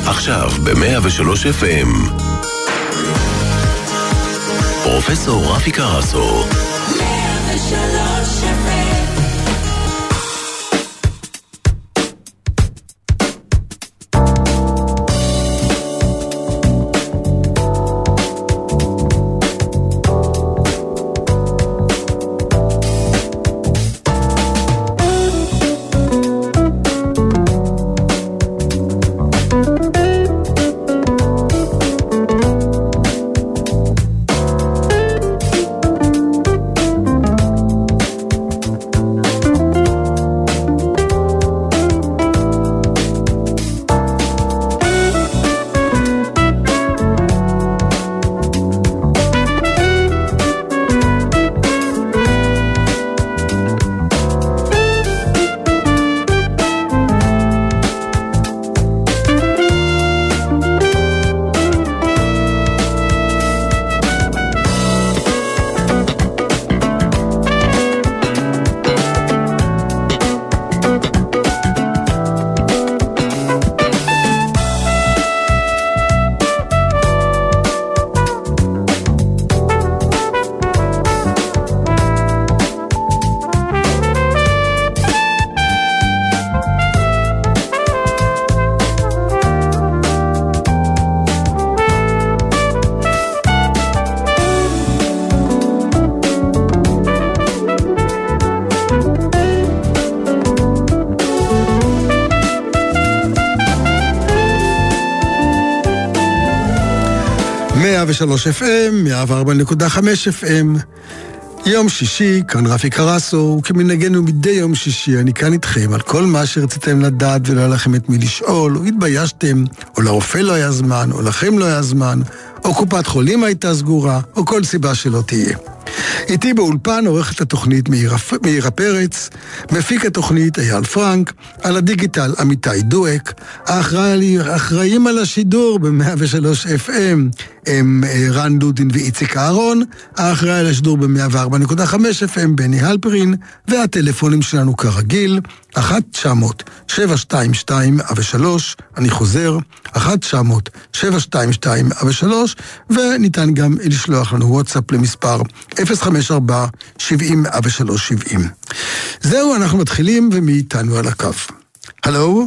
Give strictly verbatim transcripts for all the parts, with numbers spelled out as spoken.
עכשיו ב-מאה ושלוש אף אם. פרופסור רפי קרסו. מאה ושלוש אף אם. מאה ושלוש אף אם, מאה וארבע נקודה חמש אף אם. יום שישי, כאן רפי קרסו, וכמנהגנו מדי יום שישי, אני כאן איתכם על כל מה שרציתם לדעת ולא היה לכם את מי לשאול, או התביישתם, או לרופא לא היה זמן, או לכם לא היה זמן, או קופת חולים הייתה סגורה, או כל סיבה שלא תהיה. איתי באולפן עורכת התוכנית מאירה פרץ, מפיק התוכנית אייל פרנק, על הדיגיטל עמיתי דואק, האחראים על השידור ב-מאה ושלוש אף אם הם רן דודין ואיציק אהרון, האחראי על השידור ב-מאה וארבע נקודה חמש אף אם בני הלפרין, והטלפונים שלנו כרגיל, אחת תשע מאות שבע שתיים שתיים שלוש, אני חוזר, אחת תשע מאות שבע שתיים שתיים שלוש, וניתן גם לשלוח לנו וואטסאפ למספר אפס חמש ארבע שבעים שלוש שבעים. זהו, אנחנו מתחילים ומאיתנו על הקו. הלו?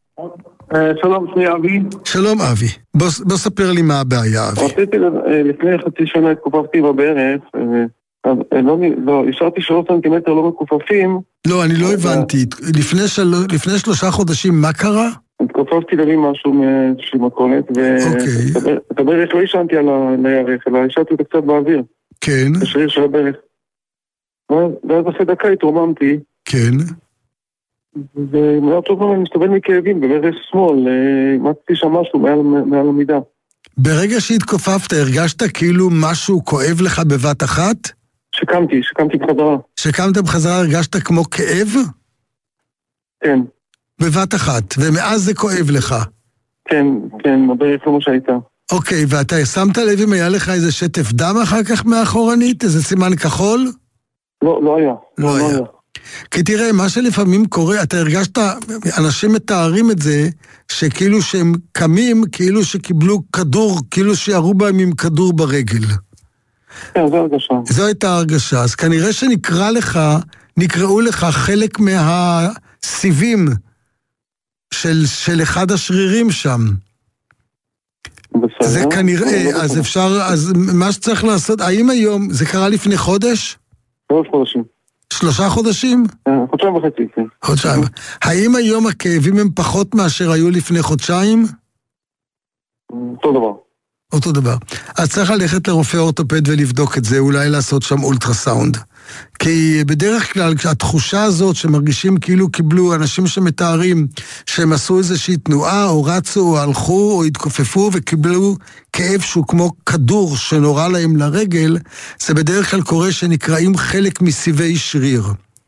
שלום, שמי אבי. שלום אבי, בוא, בוא ספר לי מה הבעיה אבי. רציתי לפני חצי שנה התקופפתי בברך, לא, לא, השארתי שלוש סנטימטר לא מקופפים. לא, אני לא הבנתי, לפני, של... לפני שלושה חודשים מה קרה? התקופפתי להביא משהו מאיזושהי מכולת, ואת הברך לא השענתי על הירך, אלא השעתי אותה קצת באוויר. כן. בשריר של הברך. ואז אחרי דקה התרוממתי. כן. ומאוד טוב אני מסתובב מכאבים, בברך שמאל, מצאתי שם משהו מעל, מעל המידה. ברגע שהתכופפת, הרגשת כאילו משהו כואב לך בבת אחת? שקמתי, שקמתי בחזרה. שקמת בחזרה, הרגשת כמו כאב? כן. בבת אחת, ומאז זה כואב לך? כן, כן, בברך לא מה שהייתה. אוקיי, ואתה שמת לב אם היה לך איזה שטף דם אחר כך מאחורנית? איזה סימן כחול? לא, לא היה. לא, לא היה. היה. כי תראה, מה שלפעמים קורה, אתה הרגשת, אנשים מתארים את זה, שכאילו שהם קמים, כאילו שקיבלו כדור, כאילו שירו בהם עם כדור ברגל. כן, זו הרגשה. זו הייתה הרגשה. אז כנראה שנקרא לך, נקראו לך חלק מהסיבים של, של אחד השרירים שם. בסדר. זה כנראה, אז אפשר, אז מה שצריך לעשות, האם היום, זה קרה לפני חודש? שלוש חודשים. שלושה חודשים? חודשיים וחצי, כן. חודשיים. האם היום הכאבים הם פחות מאשר היו לפני חודשיים? אותו דבר. אותו דבר. אז צריך ללכת לרופא אורתופד ולבדוק את זה, אולי לעשות שם אולטרסאונד. כי בדרך כלל, התחושה הזאת שמרגישים כאילו קיבלו אנשים שמתארים שהם עשו איזושהי תנועה, או רצו, או הלכו, או התכופפו, וקיבלו כאב שהוא כמו כדור שנורא להם לרגל, זה בדרך כלל קורה שנקראים חלק מסיבי שריר.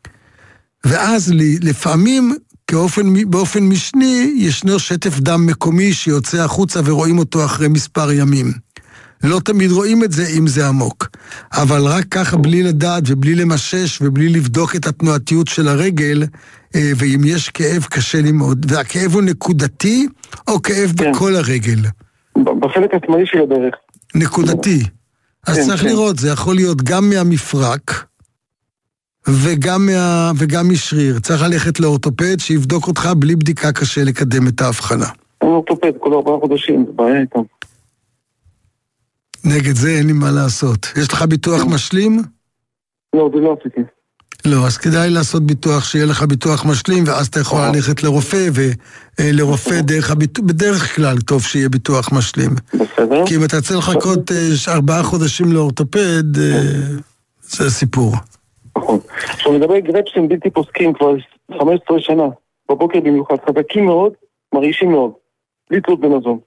ואז לפעמים, כאופן, באופן משני, ישנו שטף דם מקומי שיוצא החוצה ורואים אותו אחרי מספר ימים. לא תמיד רואים את זה אם זה עמוק. אבל רק ככה בלי לדעת ובלי למשש ובלי לבדוק את התנועתיות של הרגל, ואם יש כאב קשה לי מאוד, והכאב הוא נקודתי או כאב כן. בכל הרגל? בחלק השמאלי של הדרך. נקודתי. אז כן, צריך כן. לראות, זה יכול להיות גם מהמפרק, וגם, מה, וגם משריר. צריך ללכת לאורתופד שיבדוק אותך, בלי בדיקה קשה לקדם את ההבחנה. אין אורתופד, כל ארבעה חודשים, זה בעיה איתם. נגד זה אין לי מה לעשות. יש לך ביטוח משלים? לא, זה לא עשיתי. לא, אז כדאי לעשות ביטוח, שיהיה לך ביטוח משלים, ואז אתה יכול ללכת לרופא, ולרופא דרך הביטוח, בדרך כלל טוב שיהיה ביטוח משלים. בסדר. כי אם אתה צריך לחכות ארבעה חודשים לאורתופד, זה סיפור. נכון. עכשיו מדבר גרפסים בלתי פוסקים כבר חמש עשרה שנה, בבוקר במיוחד, חזקים מאוד, מרעישים מאוד, בלי תלות במזון.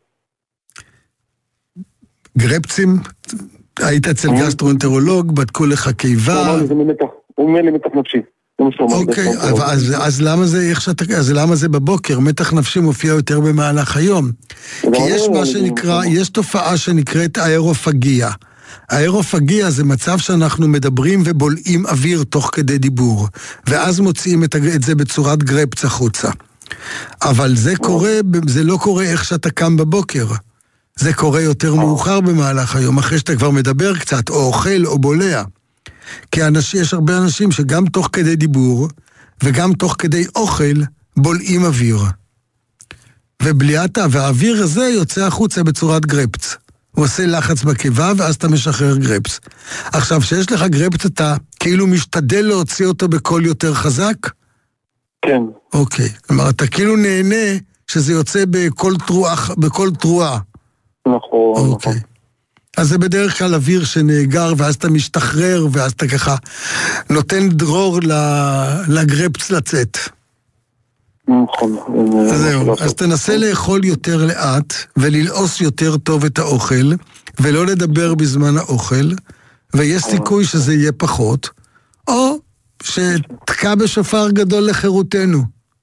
גרפסים, היית אצל גסטרואנטרולוג, בדקו לך קיבה. הוא אמר לי, זה ממתח, הוא אומר לי מתח נפשי. אוקיי, אז למה זה, איך שאתה, אז למה זה בבוקר? מתח נפשי מופיע יותר במהלך היום. כי יש מה שנקרא, יש תופעה שנקראת האירופגיה. האירופגיה זה מצב שאנחנו מדברים ובולעים אוויר תוך כדי דיבור, ואז מוציאים את זה בצורת גרפס החוצה. אבל זה קורה, זה לא קורה איך שאתה קם בבוקר. זה קורה יותר מאוחר במהלך היום, אחרי שאתה כבר מדבר קצת, או אוכל או בולע. כי אנשים, יש הרבה אנשים שגם תוך כדי דיבור, וגם תוך כדי אוכל, בולעים אוויר. ובליעתה, והאוויר הזה יוצא החוצה בצורת גרפס. הוא עושה לחץ בקיבה, ואז אתה משחרר גרפס. עכשיו, שיש לך גרפס, אתה כאילו משתדל להוציא אותו בקול יותר חזק? כן. אוקיי. כלומר, אתה כאילו נהנה שזה יוצא בקול תרועה, בקול תרועה. נכון. אוקיי. אז זה בדרך כלל אוויר שנאגר, ואז אתה משתחרר, ואז אתה ככה נותן דרור לגרפס לצאת. נכון. זהו, אז תנסה לאכול יותר לאט, וללעוס יותר טוב את האוכל, ולא לדבר בזמן האוכל, ויש סיכוי שזה יהיה פחות, או שתקע בשופר גדול לחירותנו.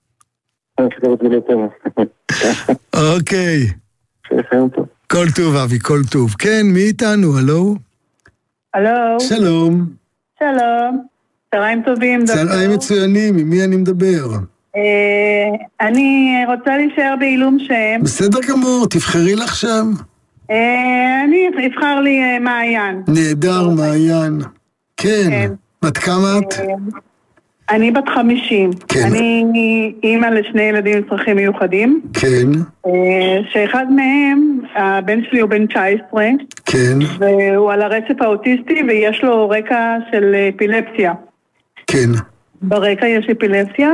אוקיי. כל טוב, אבי, כל טוב. כן, מי איתנו? הלו? הלו. שלום. שלום. צהריים טובים. צהריים מצוינים, ממי אני מדבר? אני רוצה להישאר בעילום שם. בסדר גמור, תבחרי לך שם. אני אבחר לי מעיין. נהדר, מעיין. כן. בת כמה את? אני בת חמישים. כן. אני אימא לשני ילדים עם צרכים מיוחדים. כן. שאחד מהם, הבן שלי הוא בן תשע עשרה. כן. והוא על הרצף האוטיסטי ויש לו רקע של אפילפסיה. כן. ברקע יש אפילפסיה,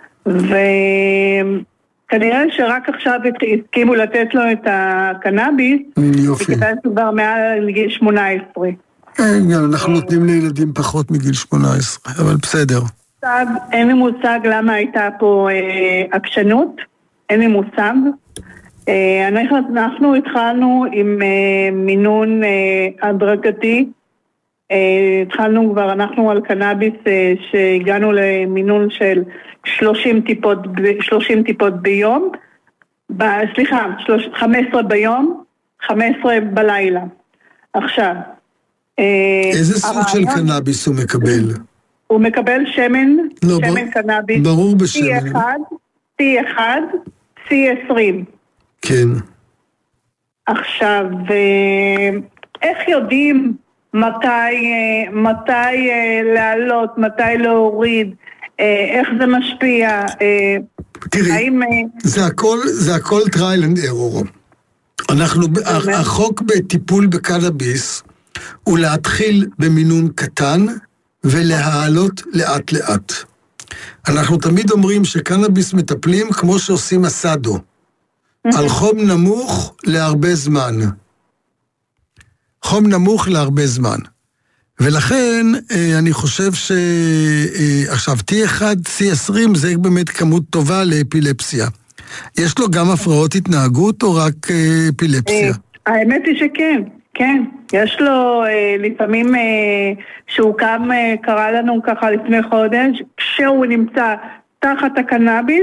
וכנראה שרק עכשיו הסכימו לתת לו את הקנאביס. יופי. וכדאי שכבר מעל גיל שמונה עשרה. אנחנו נותנים לילדים פחות מגיל שמונה עשרה, אבל בסדר. אין לי מושג למה הייתה פה עקשנות, אין לי מושג. אנחנו התחלנו עם מינון הדרגתי, התחלנו כבר, אנחנו על קנאביס שהגענו למינון של שלושים טיפות, שלושים טיפות ביום, סליחה, חמש עשרה ביום, חמש עשרה בלילה. עכשיו, איזה סוג של קנאביס הוא מקבל? הוא מקבל שמן, שמן קנאביס. ברור בשמן. T אחד, T אחד, C עשרים. כן. עכשיו, איך יודעים מתי, מתי לעלות, מתי להוריד, איך זה משפיע? תראי, האם... זה הכל, זה הכל trial and error. אנחנו, החוק בטיפול בקנאביס הוא להתחיל במינון קטן ולהעלות לאט לאט. אנחנו תמיד אומרים שקנאביס מטפלים כמו שעושים אסדו, על חום נמוך להרבה זמן. חום נמוך להרבה זמן. ולכן אני חושב ש... עכשיו, T אחד, C עשרים זה באמת כמות טובה לאפילפסיה. יש לו גם הפרעות התנהגות או רק אפילפסיה? האמת היא שכן, כן. יש לו לפעמים שהוא קם, קרא לנו ככה לפני חודש, כשהוא נמצא תחת הקנאביס,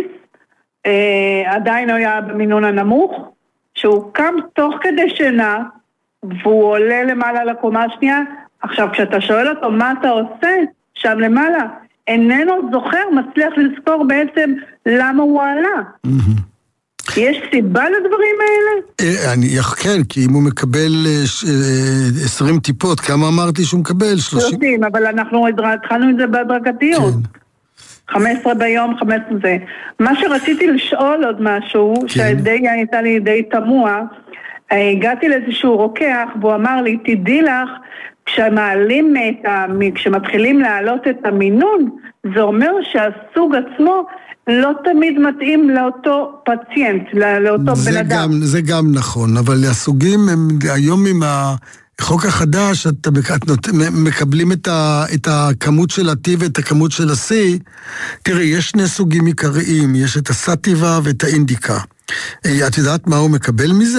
עדיין הוא היה במינון הנמוך, שהוא קם תוך כדי שינה, והוא עולה למעלה לקומה השנייה. עכשיו, כשאתה שואל אותו מה אתה עושה שם למעלה, איננו זוכר, מצליח לזכור בעצם למה הוא עלה. יש סיבה לדברים האלה? אני, כן, כי אם הוא מקבל עשרים טיפות, כמה אמרתי שהוא מקבל? שלושים, אבל אנחנו התחלנו את זה בהדרגתיות. חמש עשרה ביום, חמש עשרה זה. מה שרציתי לשאול עוד משהו, שדי הייתה לי די תמוה, הגעתי לאיזשהו רוקח, והוא אמר לי, תדעי לך, כשמעלים את ה... כשמתחילים להעלות את המינון, זה אומר שהסוג עצמו לא תמיד מתאים לאותו פציינט, לאותו בן אדם. גם, זה גם נכון, אבל הסוגים הם היום עם החוק החדש, את, את מקבלים את, ה, את הכמות של ה-T ואת הכמות של ה-C. תראי, יש שני סוגים עיקריים, יש את הסטיבה ואת האינדיקה. את יודעת מה הוא מקבל מזה?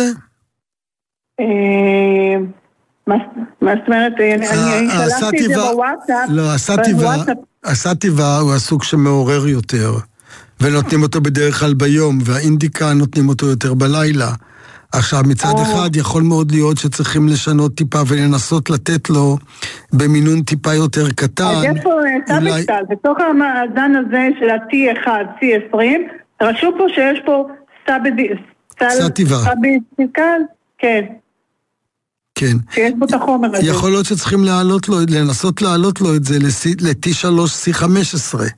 מה זאת אומרת? אני שלחתי את זה בוואטסאפ. לא, הסטיבה הוא הסוג שמעורר יותר, ונותנים אותו בדרך כלל ביום, והאינדיקה נותנים אותו יותר בלילה. עכשיו, מצד אחד יכול מאוד להיות שצריכים לשנות טיפה ולנסות לתת לו במינון טיפה יותר קטן. אז יש פה סאביסטל, בתוך המאזן הזה של ה-T אחד, C עשרים, רשום פה שיש פה סטיבה. סאביסטל, כן. כן. שיש בו את החומר הזה. יכול להיות שצריכים להעלות לו, לנסות להעלות לו את זה ל-T שלוש C חמש עשרה.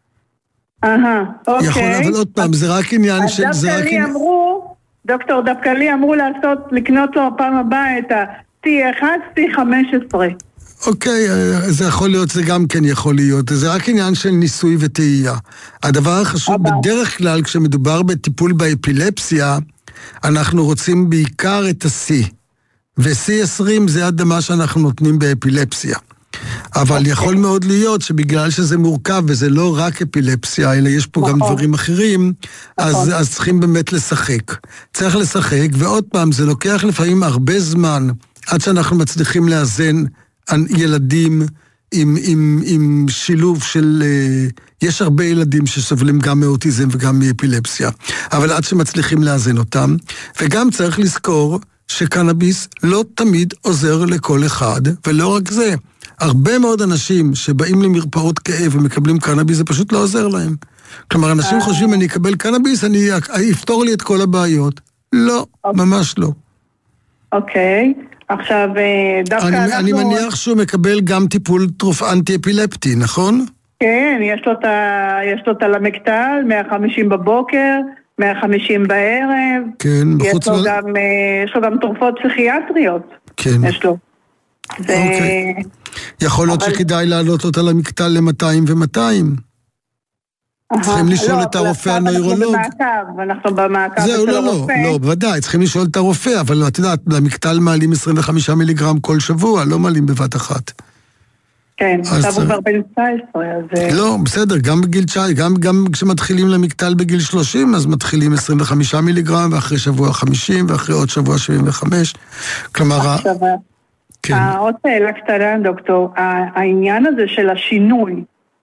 אהה, אוקיי. יכול, אבל עוד פעם, זה רק עניין של... אז דווקא לי אמרו, דוקטור, דווקא לי אמרו לעשות, לקנות לו הפעם הבאה את ה-T אחד, C חמש עשרה. אוקיי, זה יכול להיות, זה גם כן יכול להיות. זה רק עניין של ניסוי וטעייה. הדבר החשוב, בדרך כלל, כשמדובר בטיפול באפילפסיה, אנחנו רוצים בעיקר את ה-C. ו-C עשרים זה הדמה שאנחנו נותנים באפילפסיה. אבל okay. יכול מאוד להיות שבגלל שזה מורכב, וזה לא רק אפילפסיה, אלא יש פה okay. גם דברים אחרים, okay. אז, אז צריכים באמת לשחק. צריך לשחק, ועוד פעם, זה לוקח לפעמים הרבה זמן, עד שאנחנו מצליחים לאזן ילדים עם, עם, עם שילוב של... יש הרבה ילדים שסובלים גם מאוטיזם וגם מאפילפסיה, אבל עד שמצליחים לאזן אותם, וגם צריך לזכור שקנאביס לא תמיד עוזר לכל אחד, ולא רק זה. הרבה מאוד אנשים שבאים למרפאות כאב ומקבלים קנאביס, זה פשוט לא עוזר להם. כלומר, אנשים חושבים, אני אקבל קנאביס, אני אפתור לי את כל הבעיות. לא, ממש לא. אוקיי, עכשיו דווקא אנחנו... אני מניח שהוא מקבל גם טיפול תרוף אנטי-אפילפטי, נכון? כן, יש לו את הלמקטל, מאה וחמישים בבוקר, מאה וחמישים בערב. כן, יש לו גם, יש לו גם תרופות פסיכיאטריות. כן. יש לו. אוקיי. יכול להיות שכדאי להעלות אותה למקטל ל-מאתיים ומאתיים. צריכים לשאול את הרופא הנוירולוג. אנחנו במעקב של הרופא. זהו, לא, לא, לא, בוודאי, צריכים לשאול את הרופא, אבל את יודעת, למקטל מעלים עשרים וחמישה מיליגרם כל שבוע, לא מעלים בבת אחת. כן, עכשיו הוא כבר בן תשע עשרה, אז... לא, בסדר, גם בגיל תשע, גם כשמתחילים למקטל בגיל שלושים, אז מתחילים עשרים וחמישה מיליגרם, ואחרי שבוע חמישים, ואחרי עוד שבוע שבעים וחמש. כלומר... עכשיו, עוד שאלה קטנה, דוקטור, העניין הזה של השינוי,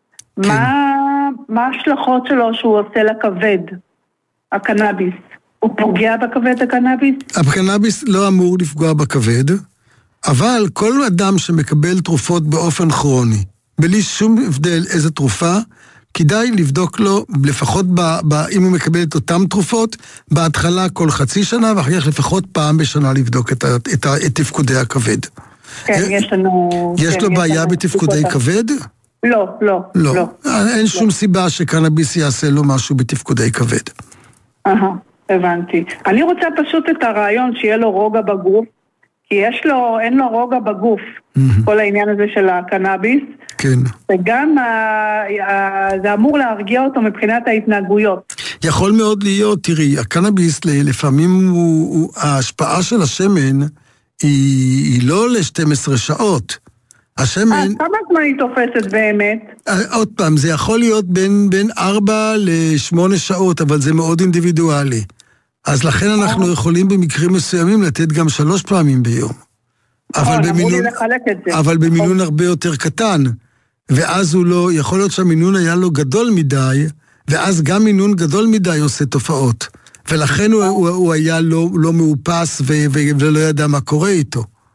מה ההשלכות שלו שהוא עושה לכבד, הקנאביס? הוא פוגע בכבד הקנאביס? הקנאביס לא אמור לפגוע בכבד, אבל כל אדם שמקבל תרופות באופן כרוני, בלי שום הבדל איזה תרופה, כדאי לבדוק לו, לפחות ב, ב, אם הוא מקבל את אותם תרופות, בהתחלה כל חצי שנה, ואחר כך לפחות פעם בשנה לבדוק את, את, את, את תפקודי הכבד. כן, יש לנו... יש לו בעיה בתפקודי כבד? לא, לא, לא. אין שום סיבה שקנאביס יעשה לו משהו בתפקודי כבד. אהה, הבנתי. אני רוצה פשוט את הרעיון שיהיה לו רוגע בגוף, כי יש לו, אין לו רוגע בגוף, כל העניין הזה של הקנאביס. כן. וגם זה אמור להרגיע אותו מבחינת ההתנהגויות. יכול מאוד להיות, תראי, הקנאביס לפעמים הוא, ההשפעה של השמן היא, היא לא ל-שתים עשרה שעות. השמן... אז כמה זמן היא תופסת באמת? עוד פעם, זה יכול להיות בין, בין ארבע לשמונה שעות, אבל זה מאוד אינדיבידואלי. אז לכן אנחנו יכולים במקרים מסוימים לתת גם שלוש פעמים ביום. אבל במינון, אבל במינון הרבה יותר קטן. ואז הוא לא, יכול להיות שהמינון היה לו גדול מדי, ואז גם מינון גדול מדי עושה תופעות. ולכן הוא, הוא, הוא היה לא, לא מאופס ו, ו, ולא ידע מה קורה איתו.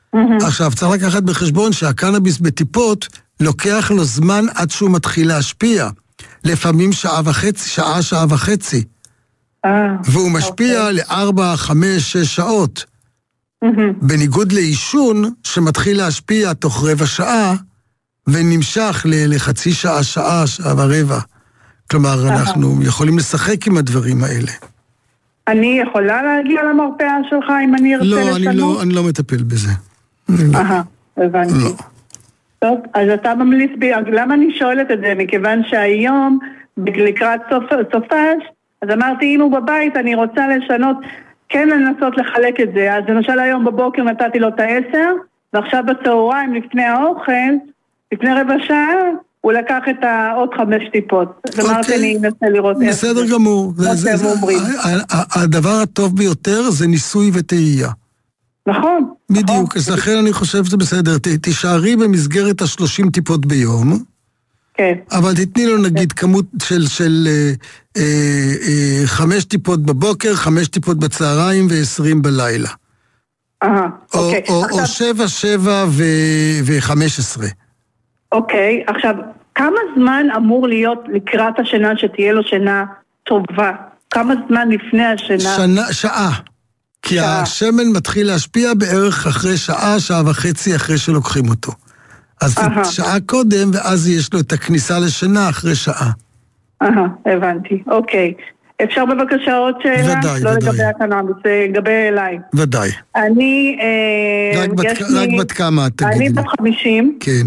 עכשיו, צריך לקחת בחשבון שהקנאביס בטיפות לוקח לו זמן עד שהוא מתחיל להשפיע. לפעמים שעה וחצי, שעה, שעה וחצי. והוא משפיע לארבע, חמש, שש שעות. בניגוד לעישון, שמתחיל להשפיע תוך רבע שעה, ונמשך לחצי שעה, שעה, שעה ורבע. כלומר, אנחנו יכולים לשחק עם הדברים האלה. אני יכולה להגיע למרפאה שלך אם אני ארצה לשנות? לא, אני לא, אני לא מטפל בזה. אהה, הבנתי. לא. טוב, אז אתה ממליץ בי, למה אני שואלת את זה? מכיוון שהיום, לקראת סופש, אז אמרתי, אם הוא בבית, אני רוצה לשנות, כן לנסות לחלק את זה. אז למשל היום בבוקר נתתי לו את העשר, ועכשיו בצהריים, לפני האוכל, לפני רבע שעה, הוא לקח את העוד חמש טיפות. אז אמרתי, אני אנסה לראות איך. בסדר גמור. הדבר הטוב ביותר זה ניסוי וטעייה. נכון. בדיוק, אז לכן אני חושב שזה בסדר. תישארי במסגרת השלושים טיפות ביום, כן. אבל תתני לו נגיד כמות של, של אה, אה, אה, חמש טיפות בבוקר, חמש טיפות בצהריים ועשרים בלילה. אה, או, אוקיי. או, עכשיו... או שבע, שבע ו, וחמש עשרה. אוקיי, עכשיו, כמה זמן אמור להיות לקראת השינה שתהיה לו שינה טובה? כמה זמן לפני השינה? שנה, שעה. כי שעה. השמן מתחיל להשפיע בערך אחרי שעה, שעה וחצי אחרי שלוקחים אותו. אז Aha. שעה קודם, ואז יש לו את הכניסה לשינה אחרי שעה. אהה, הבנתי. אוקיי. אפשר בבקשה עוד שאלה? ודאי, לא ודאי. לגבי הקנאביס, לגבי אליי. ודאי. אני... רק, בת, לי, רק בת כמה, תגידי. אני בת חמישים. כן.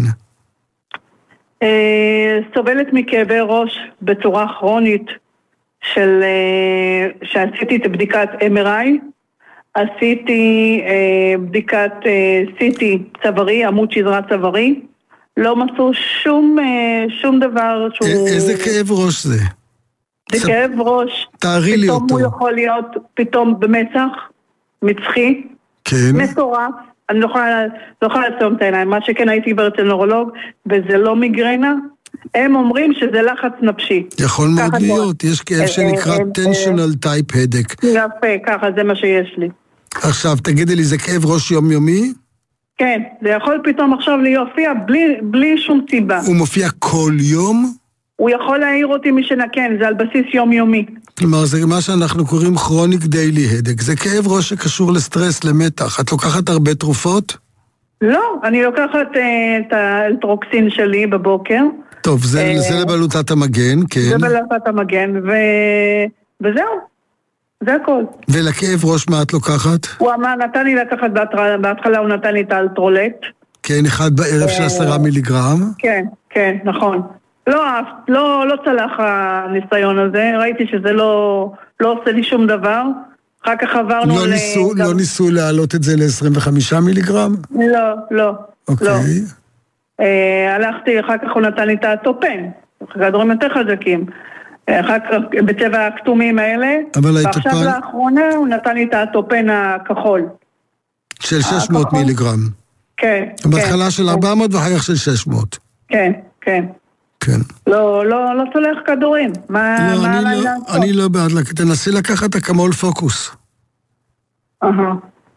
אה, סובלת מכאבי ראש בצורה כרונית של... אה, שעשיתי את בדיקת אם אר איי. עשיתי אה, בדיקת אה, סי טי צווארי, עמוד שדרה צווארי. לא מצאו שום, אה, שום דבר שהוא... איזה כאב ראש זה? זה ס... כאב ראש. תארי לי אותו. פתאום הוא יכול להיות פתאום במצח, מצחי, כן. מטורף. אני לא יכולה, לא יכולה לעצום את העיניים. מה שכן הייתי אצל נורולוג, וזה לא מיגרנה. הם אומרים שזה לחץ נפשי. יכול מאוד להיות. יש כאב שנקרא tensional type headache. יפה, ככה, זה מה שיש לי. עכשיו, תגידי לי, זה כאב ראש יומיומי? כן, זה יכול פתאום עכשיו להופיע בלי, בלי שום סיבה. הוא מופיע כל יום? הוא יכול להעיר אותי משנקן, זה על בסיס יומיומי. כלומר, זה מה שאנחנו קוראים כרוניק דיילי הדק. זה כאב ראש שקשור לסטרס, למתח. את לוקחת הרבה תרופות? לא, אני לוקחת uh, את האלטרוקסין שלי בבוקר. טוב, זה, uh, זה לבלוטת המגן, כן. זה לבלוטת המגן, ו... וזהו. זה הכל. ולכאב ראש מה את לוקחת? הוא אמר, נתן לי לקחת בהתחלה, בהתחלה הוא נתן לי את האלטרולט. כן, אחד בערב של עשרה מיליגרם. כן, כן, נכון. לא, לא, לא צלח הניסיון הזה, ראיתי שזה לא, לא עושה לי שום דבר. אחר כך עברנו לא ל... ניסו, גם... לא ניסו להעלות את זה ל-עשרים וחמישה מיליגרם? לא, לא. אוקיי. לא. אה, הלכתי, אחר כך הוא נתן לי את הטופן. כדורים יותר חזקים. אחר כך בצבע הכתומים האלה, ועכשיו היטופן... לאחרונה הוא נתן לי את הטופן הכחול. של שש מאות הכחול? מיליגרם. כן. בהתחלה כן, של ארבע מאות ואחר כך של שש מאות. כן, כן. כן. לא, לא, לא צולח כדורים. מה, לא, מה אני, לא, אני לא בעד, תנסי לקחת אקמול פוקוס. אהה.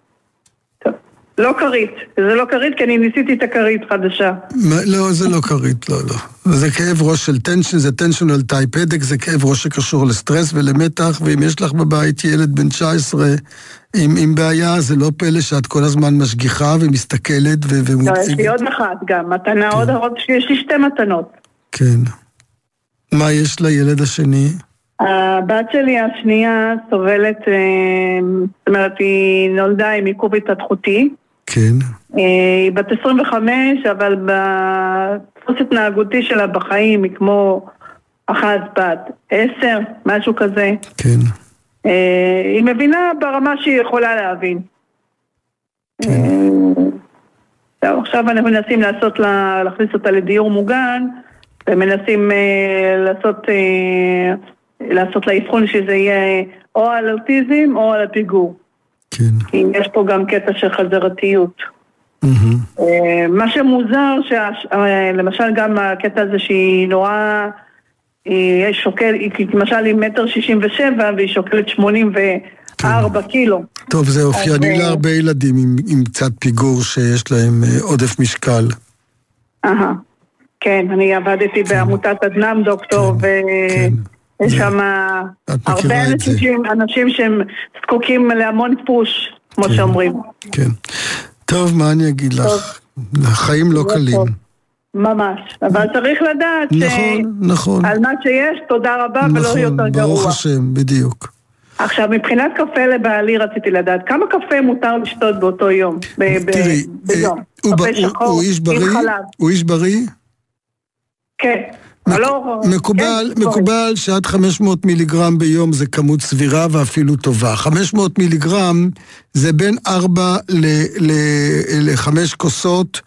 לא קרית, זה לא קרית כי אני ניסיתי את הקרית חדשה. לא, זה לא קרית, לא, לא. זה כאב ראש של טנשן, זה tensional type headache, זה כאב ראש שקשור לסטרס ולמתח, ואם יש לך בבית ילד בן תשע עשרה עם, עם בעיה, זה לא פלא שאת כל הזמן משגיחה ומסתכלת ו- ומודאגת. לא, יש לי עוד אחת גם, מתנה כן. עוד, עוד, יש לי שתי מתנות. כן. מה יש לילד השני? הבת שלי השנייה סובלת, זאת אומרת, היא נולדה עם עיכוב התפתחותי. כן. היא בת עשרים וחמש, אבל בדפוס התנהגותי שלה בחיים היא כמו אחת בת עשר, משהו כזה. כן. היא מבינה ברמה שהיא יכולה להבין. כן. עכשיו אנחנו מנסים לעשות לה, להכניס אותה לדיור מוגן, ומנסים לעשות... לעשות לאבחון שזה יהיה או על אוטיזם או על הפיגור. כן. כי יש פה גם קטע של חזרתיות. Mm-hmm. מה שמוזר, למשל גם הקטע הזה שהיא נורא, היא שוקל, היא למשל היא מטר שישים ושבע והיא שוקלת שמונים ארבע קילו. טוב, זה אופייני להרבה ילדים עם, עם קצת פיגור שיש להם עודף משקל. אהה, כן, אני עבדתי בעמותת אדנם דוקטור, ויש שם הרבה אנשים שהם זקוקים להמון פוש, כמו שאומרים. כן. טוב, מה אני אגיד לך? החיים לא קלים. ממש, אבל צריך לדעת נכון, נכון. על מה שיש, תודה רבה ולא יותר גרוע. ברוך השם, בדיוק. עכשיו, מבחינת קפה לבעלי רציתי לדעת, כמה קפה מותר לשתות באותו יום? תראי, הוא איש בריא? הוא איש בריא? כן. מקובל, מקובל שעד חמש מאות מיליגרם ביום זה כמות סבירה ואפילו טובה. חמש מאות מיליגרם זה בין ארבע לחמש כוסות.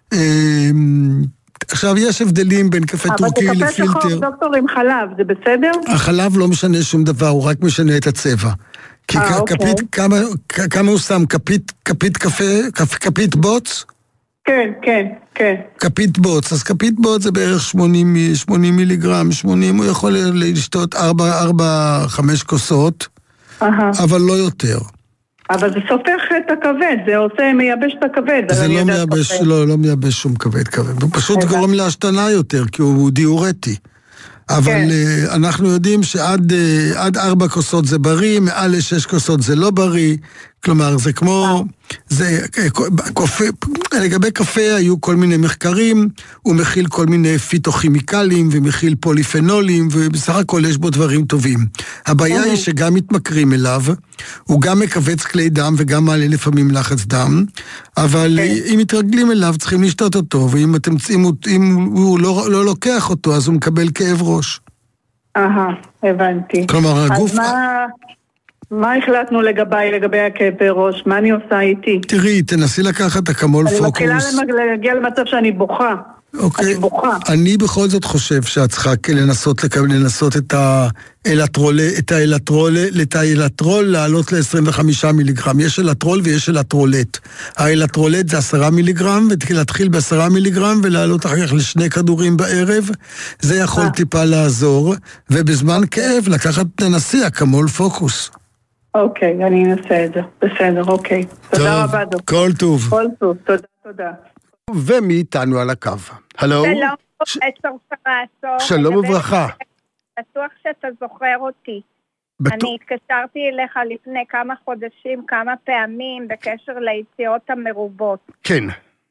עכשיו, יש הבדלים בין קפה טורקי לפילטר. אבל זה קפה שחור, דוקטור, עם חלב, זה בסדר? החלב לא משנה שום דבר, הוא רק משנה את הצבע. כי כפית, כמה, כמה הוא שם? כפית, כפית קפה, כפית בוץ? כן, כן, כן. כפית בוץ, אז כפית בוץ זה בערך שמונים מיליגרם, שמונים, הוא יכול לשתות ארבע חמש כוסות, אבל לא יותר. אבל זה סופך את הכבד, זה עושה, מייבש את הכבד. זה לא מייבש, לא, לא מייבש שום כבד כבד. הוא פשוט גורם להשתנה יותר, כי הוא דיורטי. אבל אנחנו יודעים שעד עד ארבע כוסות זה בריא, מעל לשש כוסות זה לא בריא. כלומר, זה כמו, זה, קופה, לגבי קפה היו כל מיני מחקרים, הוא מכיל כל מיני פיתוכימיקלים ומכיל פוליפנולים, ובסך הכל יש בו דברים טובים. הבעיה היא שגם מתמכרים אליו, הוא גם מקבץ כלי דם וגם מעלה לפעמים לחץ דם, אבל אם מתרגלים אליו צריכים לשתות אותו, ואם אתם, אם, אם הוא לא, לא לוקח אותו, אז הוא מקבל כאב ראש. אהה, הבנתי. כלומר, הגוף... אז מה... מה החלטנו לגביי, לגבי הכאבי ראש? מה אני עושה איתי? תראי, תנסי לקחת אקמול פוקוס. אני מתחילה להגיע למצב שאני בוכה. אוקיי. אני בוכה. אני בכל זאת חושב שאת צריכה לנסות, לנסות את האלטרול, את האלטרול, את האלטרול לעלות ל-עשרים וחמישה מיליגרם. יש אלטרול ויש אלטרולט. האלטרולט זה עשרה מיליגרם, ולהתחיל בעשרה מיליגרם ולעלות אחר כך לשני כדורים בערב. זה יכול טיפה לעזור, ובזמן כאב לקחת לנסי אקמול פוקוס. אוקיי, אני אנסה את זה. בסדר, אוקיי. תודה רבה, דוקטור. כל טוב. כל טוב, תודה, תודה. ומי איתנו על הקו? הלו? שלום, עצור פרסו. שלום וברכה. בטוח שאתה זוכר אותי. אני התקשרתי אליך לפני כמה חודשים, כמה פעמים, בקשר ליציאות המרובות. כן.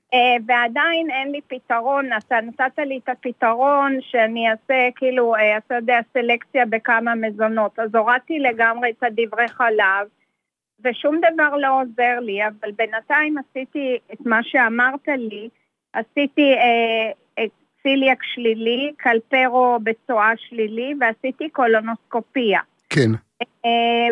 ועדיין אין לי פתרון, אתה נתת לי את הפתרון שאני אעשה, כאילו, אתה יודע, סלקציה בכמה מזונות. אז הורדתי לגמרי את הדברי חלב, ושום דבר לא עוזר לי, אבל בינתיים עשיתי את מה שאמרת לי, עשיתי אה, ציליאק שלילי, קלפרו בצועה שלילי, ועשיתי קולונוסקופיה. כן. אה,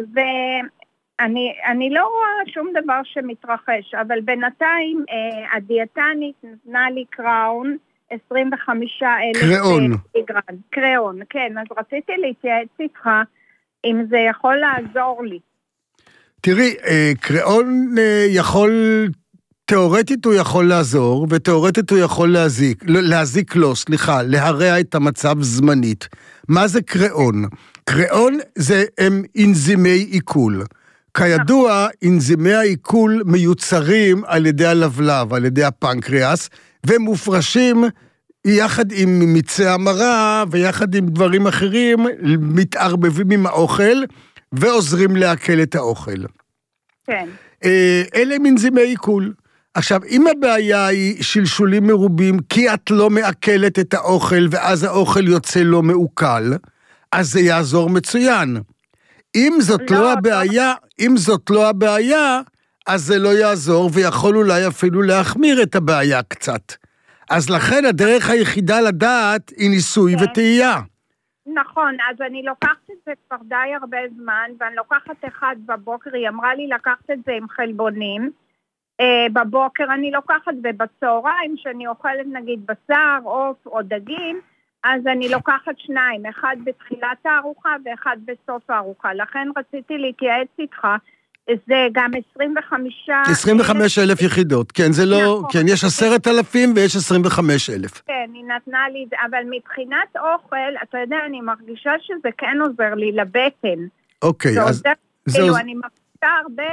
ואני אני לא רואה שום דבר שמתרחש, אבל בינתיים אה, הדיאטנית נתנה לי קראון, עשרים וחמישה אלף קראון. מיליגרם. קראון, כן, אז רציתי להתייעץ איתך, אם זה יכול לעזור לי. תראי, קראון יכול, תיאורטית הוא יכול לעזור, ותיאורטית הוא יכול להזיק, להזיק לו, סליחה, להרע את המצב זמנית. מה זה קראון? קראון זה הם אנזימי עיכול. כידוע, אנזימי העיכול מיוצרים על ידי הלבלב, על ידי הפנקריאס, ומופרשים יחד עם מיצי המרה, ויחד עם דברים אחרים, מתערבבים עם האוכל, ועוזרים להקל את האוכל. כן. אלה הם אנזימי עיכול. עכשיו, אם הבעיה היא שלשולים מרובים, כי את לא מעכלת את האוכל, ואז האוכל יוצא לא מעוקל, אז זה יעזור מצוין. אם זאת לא, לא הבעיה, לא. אם זאת לא הבעיה, אז זה לא יעזור, ויכול אולי אפילו להחמיר את הבעיה קצת. אז לכן הדרך היחידה לדעת היא ניסוי כן. וטעייה. נכון, אז אני לוקחת את זה כבר די הרבה זמן, ואני לוקחת אחד בבוקר, היא אמרה לי לקחת את זה עם חלבונים, אה, בבוקר אני לוקחת, ובצהריים שאני אוכלת נגיד בשר, עוף או דגים, אז אני לוקחת שניים, אחד בתחילת הארוחה ואחד בסוף הארוחה, לכן רציתי להתייעץ איתך, זה גם עשרים וחמישה... עשרים וחמישה אלף יחידות, כן, זה לא... כן, יש עשרת אלפים ויש עשרים וחמישה אלף. כן, היא נתנה לי, אבל מבחינת אוכל, אתה יודע, אני מרגישה שזה כן עוזר לי לבטן. אוקיי, אז... כאילו, אני הרבה,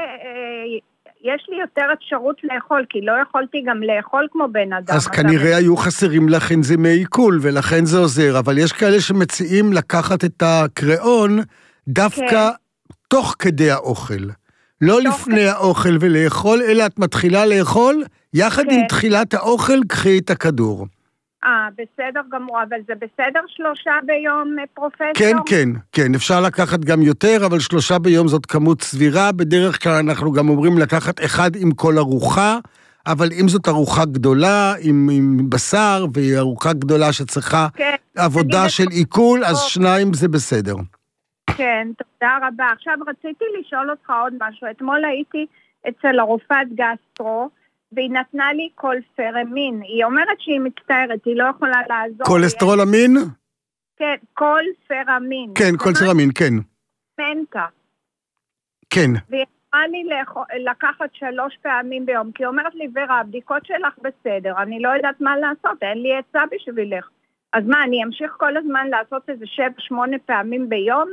יש לי יותר אפשרות לאכול, כי לא יכולתי גם לאכול כמו בן אדם. אז כנראה היו חסרים לך אנזימי עיכול, ולכן זה עוזר, אבל יש כאלה שמציעים לקחת את הקריאון דווקא תוך כדי האוכל. לא לפני האוכל ולאכול, אלא את מתחילה לאכול, יחד עם תחילת האוכל, קחי את הכדור. אה, בסדר גמור, אבל זה בסדר שלושה ביום, פרופסור? כן, כן, כן, אפשר לקחת גם יותר, אבל שלושה ביום זאת כמות סבירה, בדרך כלל אנחנו גם אומרים לקחת אחד עם כל ארוחה, אבל אם זאת ארוחה גדולה, עם, עם בשר, והיא ארוחה גדולה שצריכה כן, עבודה של עיכול, אז שניים זה בסדר. כן, תודה רבה. עכשיו רציתי לשאול אותך עוד משהו, אתמול הייתי אצל הרופאת גסטרו, והיא נתנה לי קולפרמין. היא אומרת שהיא מצטערת, היא לא יכולה לעזור. קולסטרולמין? כן, קולפרמין. כן, קולסטרולמין, כן. מנטה. כן. והיא אמרה לי לקחת שלוש פעמים ביום, כי היא אומרת לי, ורה, הבדיקות שלך בסדר, אני לא יודעת מה לעשות, אין לי עצה בשבילך. אז מה, אני אמשיך כל הזמן לעשות איזה שבע, שמונה פעמים ביום?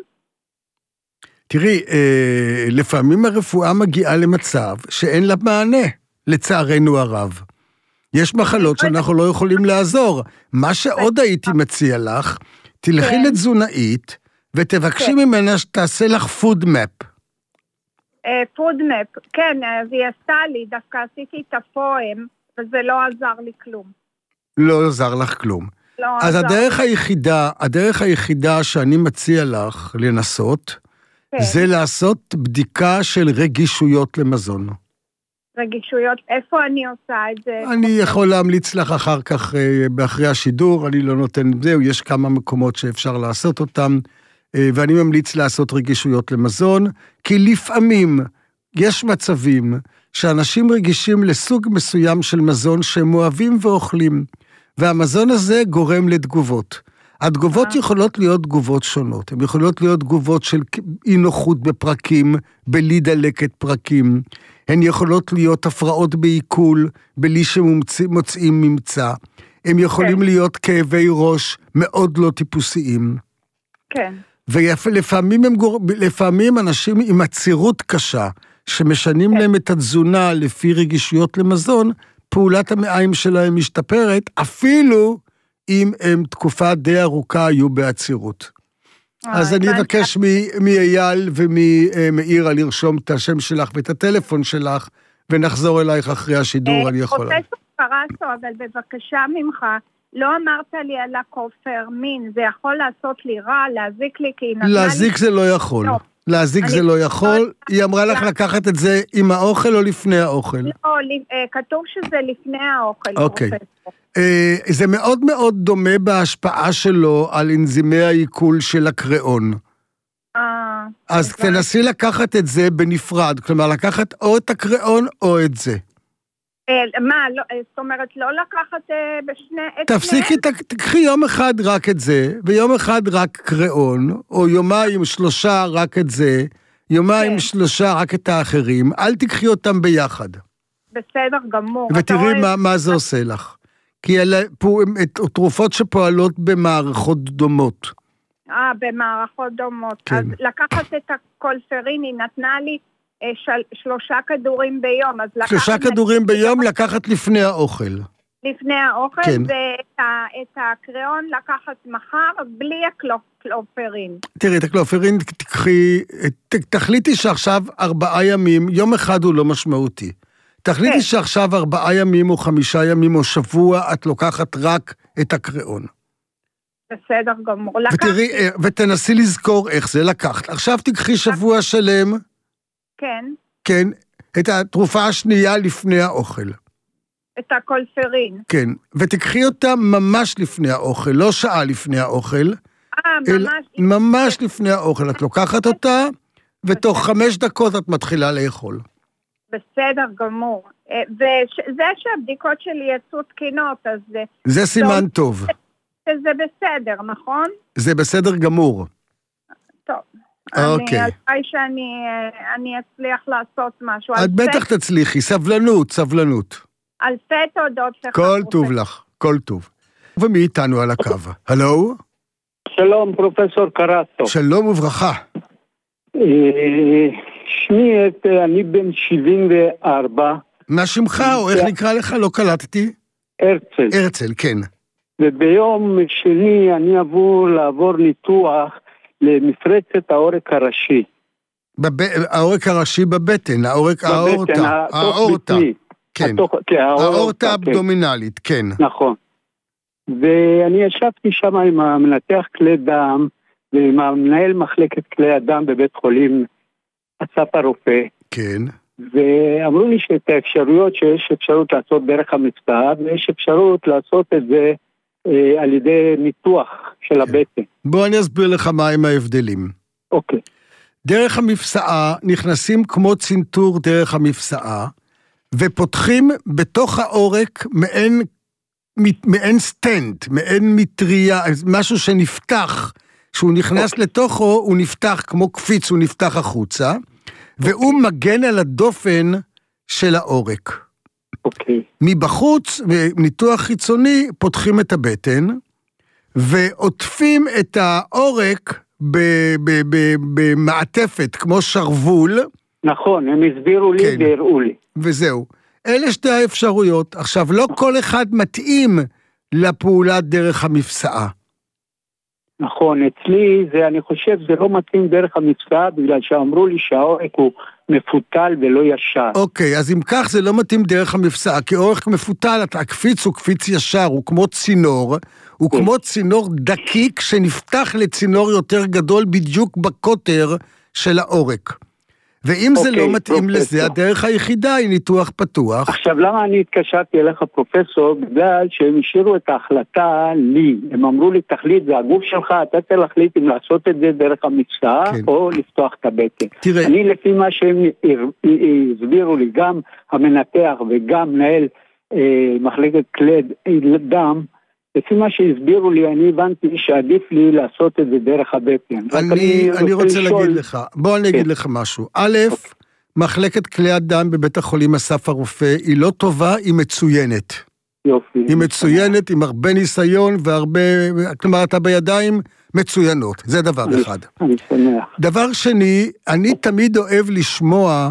תראי, אה, לפעמים הרפואה מגיעה למצב שאין לה מענה. לצערנו הרב. יש מחלות שאנחנו לא יכולים לעזור. מה שעוד הייתי מציע לך, תלכי לתזונאית, ותבקשי ממנה שתעשה לך פוד מפ. פוד מפ, כן, אז היא עשתה לי, דווקא עשיתי את הפועם, וזה לא עזר לי כלום. לא עזר לך כלום. אז הדרך היחידה, הדרך היחידה שאני מציע לך לנסות, זה לעשות בדיקה של רגישויות למזון. רגישויות, איפה אני עושה את זה? אני יכול להמליץ לך אחר כך, באחרי השידור, אני לא נותן זהו, יש כמה מקומות שאפשר לעשות אותם, ואני ממליץ לעשות רגישויות למזון, כי לפעמים יש מצבים שאנשים רגישים לסוג מסוים של מזון שהם אוהבים ואוכלים, והמזון הזה גורם לתגובות. התגובות יכולות להיות תגובות שונות, הן יכולות להיות תגובות של אי נוחות בפרקים, בלי דלקת פרקים, הן יכולות להיות הפרעות בעיכול, בלי שמוצאים ממצא, הם יכולים כן. להיות כאבי ראש מאוד לא טיפוסיים. כן. ולפעמים הם גור... לפעמים אנשים עם עצירות קשה, שמשנים כן. להם את התזונה לפי רגישויות למזון, פעולת המעיים שלהם משתפרת, אפילו אם הם תקופה די ארוכה היו בעצירות. אז אני אבקש מאייל ומאירה לרשום את השם שלך ואת הטלפון שלך, ונחזור אלייך אחרי השידור, אני יכולה. פרופסור קרסו, אבל בבקשה ממך, לא אמרת לי על הקופרמין, זה יכול לעשות לי רע, להזיק לי, כי היא נתנה לי... להזיק זה לא יכול. להזיק זה לא יכול. היא אמרה לך לקחת את זה עם האוכל או לפני האוכל? לא, כתוב שזה לפני האוכל. אוקיי. זה מאוד מאוד דומה בהשפעה שלו על אנזימי העיכול של הקריאון. אז תנסי לקחת את זה בנפרד, כלומר לקחת או את הקריאון או את זה. מה, זאת אומרת לא לקחת בשני... תפסיקי, תקחי יום אחד רק את זה, ויום אחד רק קריאון, או יומיים שלושה רק את זה, יומיים שלושה רק את האחרים, אל תקחי אותם ביחד. בסדר גמור. ותראי מה זה עושה לך. כי אלה תרופות שפועלות במערכות דומות. אה, במערכות דומות. כן. אז לקחת את הקולפרין, היא נתנה לי של, שלושה כדורים ביום. אז שלושה כדורים נ... ביום לקחת לפני האוכל. לפני האוכל, כן. ואת את הקריאון לקחת מחר בלי הקלופרין. תראי, את הקלופרין תקחי, תחליטי שעכשיו ארבעה ימים, יום אחד הוא לא משמעותי. תחליטי שעכשיו ארבעה ימים או חמישה ימים או שבוע, את לוקחת רק את הקריאון. בסדר גמור. ותראי, ותנסי לזכור איך זה לקחת. עכשיו תקחי שבוע שלם. כן. כן, את התרופה השנייה לפני האוכל. את הקולפרין. כן, ותקחי אותה ממש לפני האוכל, לא שעה לפני האוכל. אה, ממש. ממש לפני האוכל. את לוקחת אותה, ותוך חמש דקות את מתחילה לאכול. בסדר גמור. וזה שהבדיקות שלי יצאו תקינות, אז זה... זה סימן טוב. זה בסדר, נכון? זה בסדר גמור. טוב. אוקיי. אני, שאני אצליח לעשות משהו. את בטח תצליחי, סבלנות, סבלנות. אלפי תודות לך. כל טוב לך, כל טוב. ומי איתנו על הקו? הלו? שלום, פרופסור קרסו. שלום וברכה. שמי, את, אני בן שבעים וארבע. מה שמך, או איך נקרא לך? לא קלטתי. הרצל. הרצל, כן. וביום שני אני אבוא לעבור ניתוח למפרצת העורק הראשי. בב... העורק הראשי בבטן, העורק האורטה. האורטה, כן. התוך... כן האורטה אבדומינלית, כן. נכון. ואני ישבתי שם עם המנתח כלי דם, ועם המנהל מחלקת כלי הדם בבית חולים אסף הרופא. כן. ואמרו לי שאת האפשרויות שיש אפשרות לעשות דרך המפסעה, ויש אפשרות לעשות את זה אה, על ידי ניתוח של הבטן. בוא אני אסביר לך מה הם ההבדלים. אוקיי. דרך המפסעה נכנסים כמו צנתור דרך המפסעה, ופותחים בתוך העורק מעין, מעין סטנד, מעין מטריה, משהו שנפתח, שהוא נכנס אוקיי. לתוכו, הוא נפתח כמו קפיץ, הוא נפתח החוצה, והוא אוקיי. מגן על הדופן של העורק. אוקיי. מבחוץ, בניתוח חיצוני, פותחים את הבטן, ועוטפים את העורק במעטפת, כמו שרוול. נכון, הם הסבירו לי כן. והראו לי. וזהו. אלה שתי האפשרויות. עכשיו, לא כל אחד מתאים לפעולת דרך המפסעה. נכון, אצלי זה, אני חושב, זה לא מתאים דרך המפסעה, בגלל שאמרו לי שהעורק הוא מפותל ולא ישר. אוקיי, אז אם כך זה לא מתאים דרך המפסעה, כי עורק מפותל, הקפיץ הוא קפיץ ישר, הוא כמו צינור, הוא כן. כמו צינור דקיק שנפתח לצינור יותר גדול בדיוק בקוטר של העורק. ואם אוקיי, זה לא מתאים פרופסור. לזה, הדרך היחידה היא ניתוח פתוח. עכשיו, למה אני התקשרתי אליך פרופסור? בגלל שהם השאירו את ההחלטה לי. הם אמרו לי, תחליט, זה הגוף שלך, אתה צריך להחליט אם לעשות את זה דרך המפסעה, כן. או לפתוח את הבטן. תראה. אני לפי מה שהם הסבירו לי, גם המנתח וגם מנהל אה, מחלקת כלי דם, לפי מה שהסבירו לי, אני הבנתי שעדיף לי לעשות את זה דרך הבטן. אני, אני, אני רוצה לשאול... להגיד לך, בוא אני אגיד כן. לך משהו. א', אוקיי. מחלקת כלי הדם בבית החולים אסף הרופא, היא לא טובה, היא מצוינת. יופי. היא מצוינת, עם הרבה ניסיון והרבה, כלומר, אתה בידיים מצוינות. זה דבר אני, אחד. אני שמח. דבר שני, אני תמיד אוהב לשמוע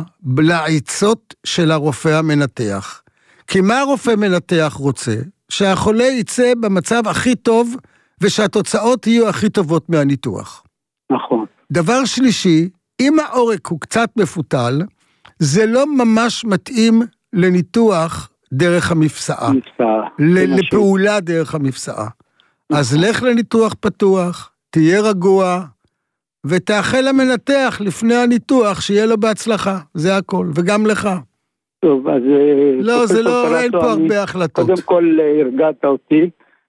לעצות של הרופא המנתח. כי מה הרופא מנתח רוצה? שהחולה יצא במצב הכי טוב, ושהתוצאות יהיו הכי טובות מהניתוח. נכון. דבר שלישי, אם העורק הוא קצת מפותל, זה לא ממש מתאים לניתוח דרך המפסעה. מפסעה. לפעולה דרך המפסעה. אז לך לניתוח פתוח, תהיה רגוע, ותאחל למנתח לפני הניתוח, שיהיה לו בהצלחה. זה הכל, וגם לך. טוב, אז... לא, זה לא, אין פה הרבה החלטות. קודם כל הרגעת אותי,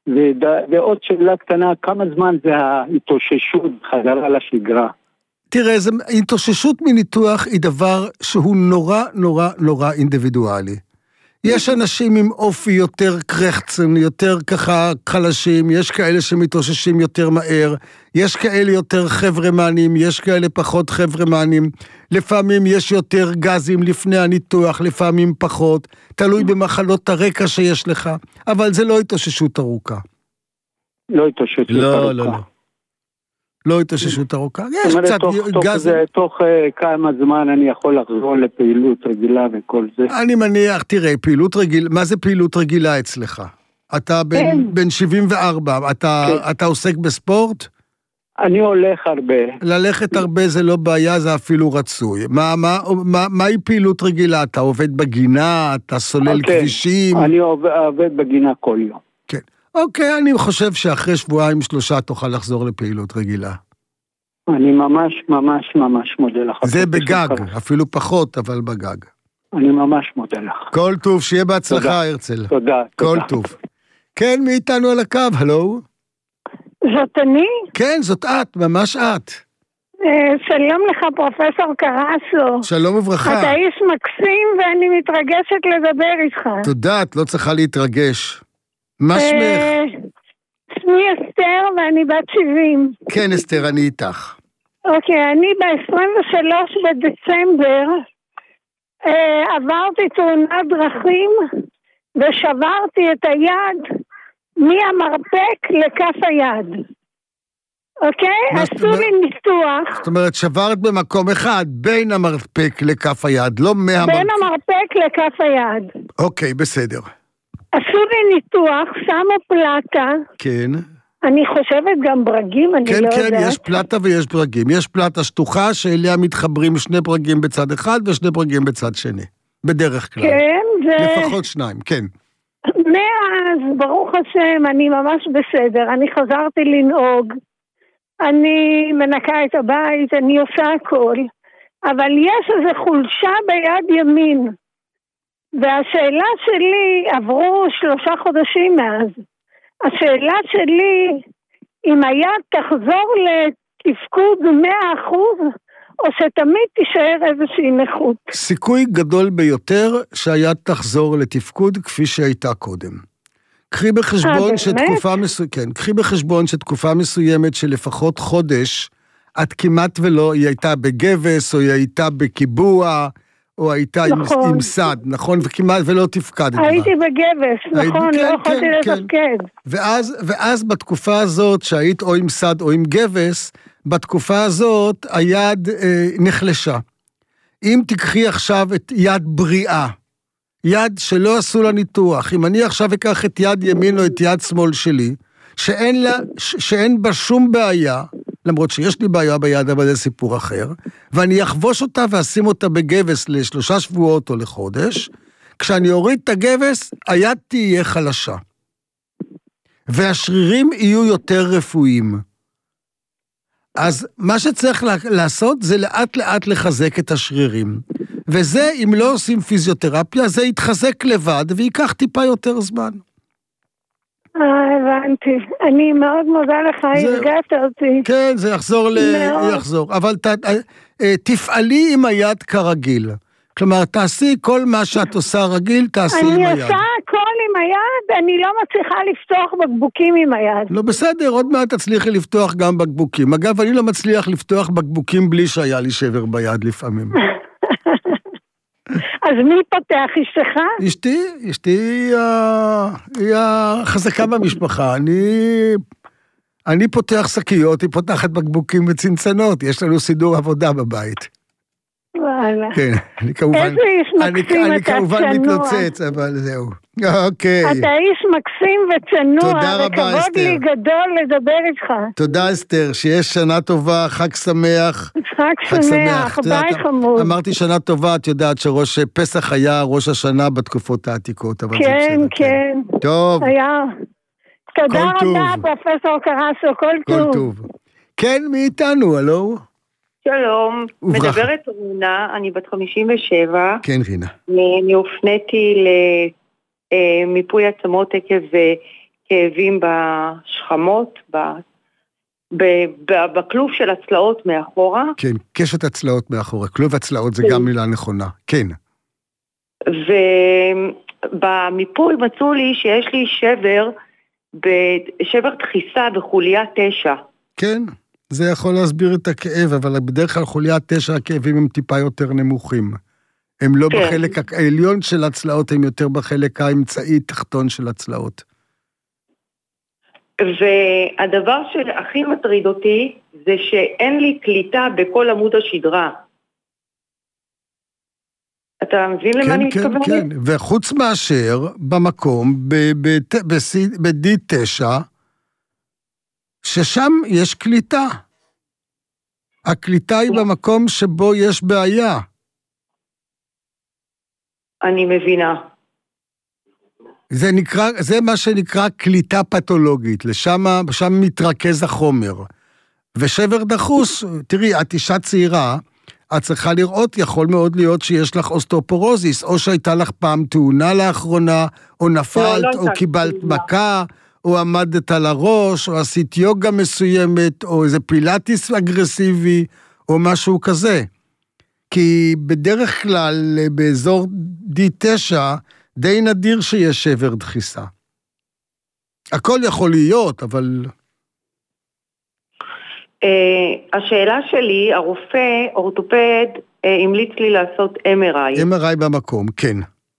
ועוד שאלה קטנה, כמה זמן זה ההתאוששות חזרה לשגרה? תראה, התאוששות מניתוח היא דבר שהוא נורא נורא נורא אינדיבידואלי. יש אנשים עם אופי יותר קרחצן, יותר ככה חלשים, יש כאלה שמתאוששים יותר מהר, יש כאלה יותר חברמנים, יש כאלה פחות חברמנים, לפעמים יש יותר גזים לפני הניתוח, לפעמים פחות, תלוי במחלות הרקע שיש לך, אבל זה לא התאוששות ארוכה. לא התאוששות לא, ארוכה. לא, לא. לא התאוששות ארוכה. יש אומרת, קצת תוך, גז... זה, תוך uh, כמה זמן אני יכול לחזור לפעילות רגילה וכל זה? אני מניח, תראה, פעילות רגילה, מה זה פעילות רגילה אצלך? אתה בן, בן שבעים וארבע, אתה, כן. אתה עוסק בספורט? אני הולך הרבה. ללכת הרבה זה לא בעיה, זה אפילו רצוי. מה, מה, מה, מהי פעילות רגילה? אתה עובד בגינה, אתה סולל okay. כבישים? אני עובד, עובד בגינה כל יום. כן. אוקיי, אני חושב שאחרי שבועיים שלושה תוכל לחזור לפעילות רגילה. אני ממש ממש ממש מודה לך. זה בגג, אפילו פחות, אבל בגג. אני ממש מודה לך. כל טוב, שיהיה בהצלחה, הרצל. תודה. כל טוב. כן, מי איתנו על הקו? הלו? זאת אני? כן, זאת את, ממש את. שלום לך, פרופסור קרסו. שלום וברכה. אתה איש מקסים ואני מתרגשת לדבר איתך. תודה, את לא צריכה להתרגש. מה שמך? שמי אסתר ואני בת שבעים. כן, אסתר, אני איתך. אוקיי, אני ב-עשרים ושלושה בדצמבר עברתי תאונת דרכים ושברתי את היד מהמרפק לכף היד. אוקיי? עשו לי ניתוח. זאת אומרת, שברת במקום אחד, בין המרפק לכף היד, לא מהמרפק. בין המרפק לכף היד. אוקיי, בסדר. עשו לי ניתוח, שמו פלטה. כן. אני חושבת גם ברגים, אני כן, לא כן, יודעת. כן, יש פלטה ויש ברגים. יש פלטה שטוחה שאליה מתחברים שני ברגים בצד אחד ושני ברגים בצד שני. בדרך כלל. כן, זה... לפחות שניים, כן. מאז, ברוך השם, אני ממש בסדר. אני חזרתי לנהוג. אני מנקה את הבית, אני עושה הכל. אבל יש איזו חולשה ביד ימין. והשאלה שלי, עברו שלושה חודשים מאז. השאלה שלי, אם היד תחזור לתפקוד מאה אחוז, או שתמיד תישאר איזושהי נכות. סיכוי גדול ביותר שהיד תחזור לתפקוד כפי שהייתה קודם. קחי בחשבון שתקופה מסוימת, כן, קחי בחשבון שתקופה מסוימת שלפחות חודש, את כמעט ולא, היא הייתה בגבס, או היא הייתה בקיבוע, או הייתה נכון. עם, עם סד, נכון? וכמעט ולא תפקדת. הייתי בה. בגבס, היית, נכון, כן, לא יכולתי כן, לתפקד. כן. ואז, ואז בתקופה הזאת, שהיית או עם סד או עם גבס, בתקופה הזאת היד אה, נחלשה. אם תקחי עכשיו את יד בריאה, יד שלא עשו לה ניתוח, אם אני עכשיו אקח את יד ימין או את יד שמאל שלי, שאין, לה, ש, שאין בה שום בעיה, למרות שיש לי בעיה ביד, אבל זה סיפור אחר, ואני אחבוש אותה ואשים אותה בגבס לשלושה שבועות או לחודש, כשאני אוריד את הגבס, היד תהיה חלשה. והשרירים יהיו יותר רפואיים. אז מה שצריך לעשות זה לאט לאט לחזק את השרירים. וזה, אם לא עושים פיזיותרפיה, זה יתחזק לבד ויקח טיפה יותר זמן. אה, הבנתי. אני מאוד מודה לך, הרגעת אותי. כן, זה יחזור ל... יחזור. אבל ת... תפעלי עם היד כרגיל. כלומר, תעשי כל מה שאת עושה רגיל, תעשי עם היד. אני עושה הכל עם היד, אני לא מצליחה לפתוח בקבוקים עם היד. לא, בסדר, עוד מעט תצליחי לפתוח גם בקבוקים. אגב, אני לא מצליח לפתוח בקבוקים בלי שהיה לי שבר ביד לפעמים. אז מי פותח, אשתך? אשתי, אשתי היא החזקה במשפחה. אני, אני פותח שקיות, היא פותחת בקבוקים וצנצנות. יש לנו סידור עבודה בבית. וואלה. כן, אני כמובן... איזה איש מקסים אני, אתה אני כמובן צנוע. מתלוצץ, אבל זהו. אוקיי. אתה איש מקסים וצנוע. תודה רבה, אסתר. וכבוד לי גדול לדבר איתך. תודה, אסתר, שיש שנה טובה, חג שמח. חג, חג שמח, ביי חמוד. אמרתי שנה טובה, את יודעת שראש פסח היה ראש השנה בתקופות העתיקות. אבל כן, זה כן. טוב. היה. תודה כל רבה, טוב. פרופסור קרסו, כל, כל טוב. טוב. כן, מי איתנו, הלו? שלום, וברכה. מדברת רינה, אני בת חמישים ושבע. כן, רינה. אני הופניתי למיפוי עצמות עקב כאבים בשכמות, בכלוב של הצלעות מאחורה. כן, קשת הצלעות מאחורה, כלוב הצלעות זה גם מילה נכונה, כן. ובמיפוי מצאו לי שיש לי שבר, שבר דחיסה בחוליה תשע. כן. זה יכול להסביר את הכאב, אבל בדרך כלל חוליה תשע הכאבים הם טיפה יותר נמוכים. הם לא כן. בחלק העליון של הצלעות, הם יותר בחלק האמצעי תחתון של הצלעות. והדבר שהכי מטריד אותי, זה שאין לי קליטה בכל עמוד השדרה. אתה מבין כן, למה אני כן, מתכוונת? כן, כן, וחוץ מאשר במקום, ב-די תשע, ששם יש קליטה. הקליטה היא במקום שבו יש בעיה. אני מבינה. זה נקרא, זה מה שנקרא קליטה פתולוגית, לשם, שם מתרכז החומר. ושבר דחוס, תראי, את אישה צעירה, את צריכה לראות, יכול מאוד להיות שיש לך אוסטאופורוזיס, או שהייתה לך פעם תאונה לאחרונה, או נפלת, לא, לא או קיבלת מכה, או עמדת על הראש, או עשית יוגה מסוימת, או איזה פילאטיס אגרסיבי, או משהו כזה. כי בדרך כלל, באזור די תשע, די נדיר שיש שבר דחיסה. הכל יכול להיות, אבל... השאלה שלי, הרופא, אורתופד, המליץ לי לעשות אם אר איי. אם אר איי במקום, כן.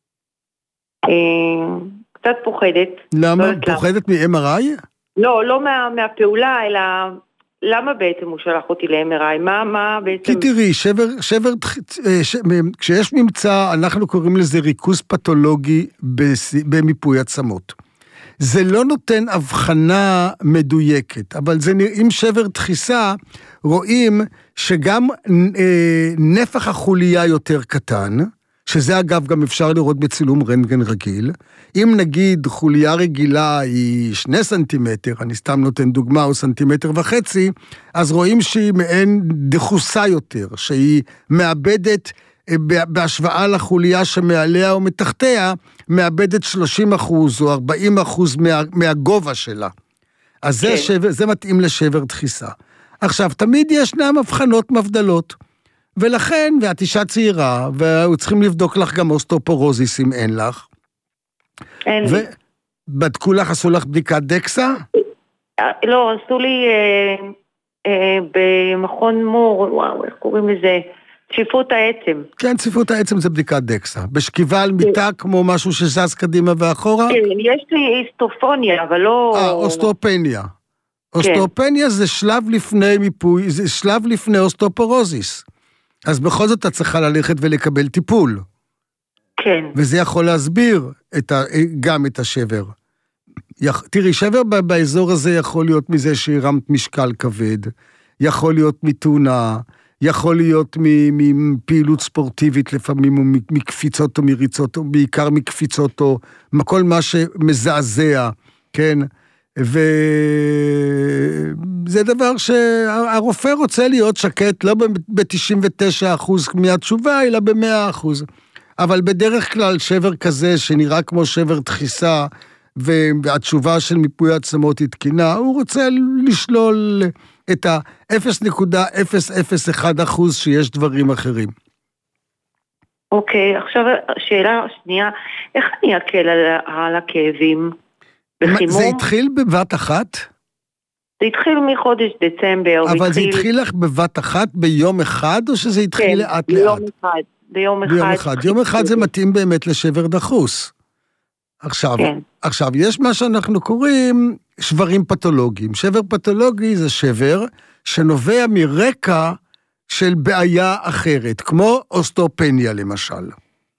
קצת פוחדת. למה? פוחדת מ-אם אר איי? לא, לא מה, מהפעולה, אלא למה בעצם הוא שלח אותי ל-אם אר איי? מה, מה בעצם... כי תראי, שבר, שבר, ש, כשיש ממצא, אנחנו קוראים לזה ריכוז פתולוגי במיפוי עצמות. זה לא נותן הבחנה מדויקת, אבל זה, עם שבר דחיסה, רואים שגם אה, נפח החוליה יותר קטן, שזה אגב גם אפשר לראות בצילום רנטגן רגיל, אם נגיד חוליה רגילה היא שני סנטימטר, אני סתם נותן דוגמה, או סנטימטר וחצי, אז רואים שהיא מעין דחוסה יותר, שהיא מאבדת, בהשוואה לחוליה שמעליה או מתחתיה, מאבדת שלושים אחוז או ארבעים אחוז מה, מהגובה שלה. אז כן. זה, שבר, זה מתאים לשבר דחיסה. עכשיו, תמיד ישנם הבחנות מבדלות, ולכן, ואת אישה צעירה, והוא צריכים לבדוק לך גם אוסטאופורוזיס אם אין לך. אין לי. ובדקו לך, עשו לך בדיקת דקסה? לא, עשו לי אה, אה, במכון מור, וואו, איך קוראים לזה? צפיפות העצם. כן, צפיפות העצם זה בדיקת דקסה. בשכיבה על מיטה כמו משהו שזז קדימה ואחורה? כן, יש לי היסטופוניה, אבל לא... אה, אוסטאופניה. אוסטאופניה זה שלב לפני מיפוי, זה שלב לפני אוסטאופורוזיס. אז בכל זאת אתה צריכה ללכת ולקבל טיפול. כן. וזה יכול להסביר את ה, גם את השבר. תראי, שבר באזור הזה יכול להיות מזה שהרמת משקל כבד, יכול להיות מתאונה, יכול להיות מפעילות ספורטיבית לפעמים, או מקפיצות או מריצות, או בעיקר מקפיצות, או כל מה שמזעזע, כן? וזה דבר שהרופא רוצה להיות שקט, לא ב-תשעים ותשעה אחוז מהתשובה, אלא ב-מאה אחוז. אבל בדרך כלל שבר כזה, שנראה כמו שבר דחיסה, והתשובה של מיפוי עצמות היא תקינה, הוא רוצה לשלול את ה-אפס נקודה אפס אפס אחת אחוז שיש דברים אחרים. אוקיי, עכשיו שאלה שנייה, איך אני אקל על, על הכאבים? בחימום? זה התחיל בבת אחת? זה התחיל מחודש דצמבר. אבל זה התחיל לך בבת אחת ביום אחד, או שזה התחיל כן, לאט ביום לאט? אחד. ביום אחד. ביום אחד. יום אחד זה מתאים באמת לשבר דחוס. עכשיו, כן. עכשיו, יש מה שאנחנו קוראים שברים פתולוגיים. שבר פתולוגי זה שבר שנובע מרקע של בעיה אחרת, כמו אוסטאופניה למשל.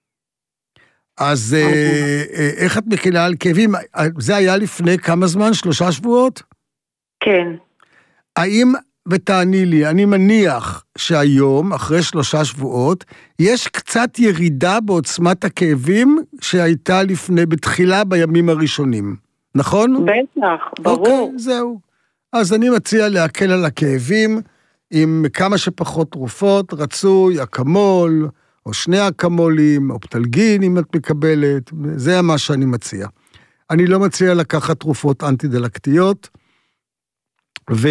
אז איך את מקלה על כאבים? זה היה לפני כמה זמן? שלושה שבועות? כן. האם, ותעני לי, אני מניח שהיום, אחרי שלושה שבועות, יש קצת ירידה בעוצמת הכאבים שהייתה לפני, בתחילה בימים הראשונים. נכון? בטח, ברור. אוקיי, זהו. אז אני מציע להקל על הכאבים עם כמה שפחות תרופות, רצוי, אקמול, או שני אקמולים, או פטלגין אם את מקבלת, זה מה שאני מציע. אני לא מציע לקחת תרופות אנטי-דלקתיות, ו...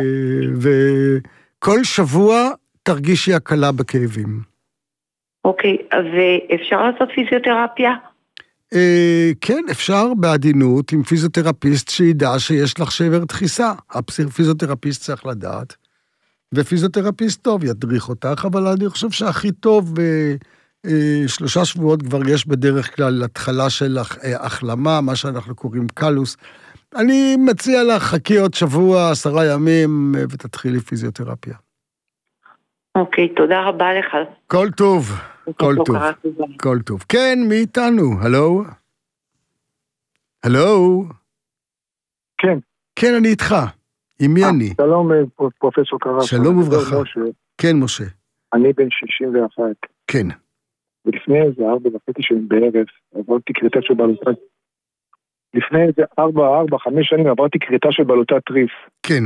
וכל שבוע תרגישי הקלה בכאבים. אוקיי, ואפשר לעשות פיזיותרפיה? כן, אפשר בעדינות עם פיזיותרפיסט שידע שיש לך שבר דחיסה. הפיזיותרפיסט צריך לדעת, ופיזיותרפיסט טוב ידריך אותך, אבל אני חושב שהכי טוב, שלושה שבועות כבר יש בדרך כלל התחלה של החלמה, מה שאנחנו קוראים קלוס. אני מציע לך, חכי עוד שבוע, עשרה ימים, ותתחילי פיזיותרפיה. אוקיי, תודה רבה לך. כל טוב, כל טוב, כל טוב. כן, מי איתנו? הלו? הלו? כן. כן, אני איתך. עם מי אני? שלום, פרופסור קרס. שלום וברכה. כן, משה. אני בן שישים ואחת. כן. ולפני איזה ארבע וחצי שנים בערב, עברתי כריתה של בלוטת... לפני איזה ארבע, ארבע, חמש שנים עברתי כריתה של בלוטת טריף. כן.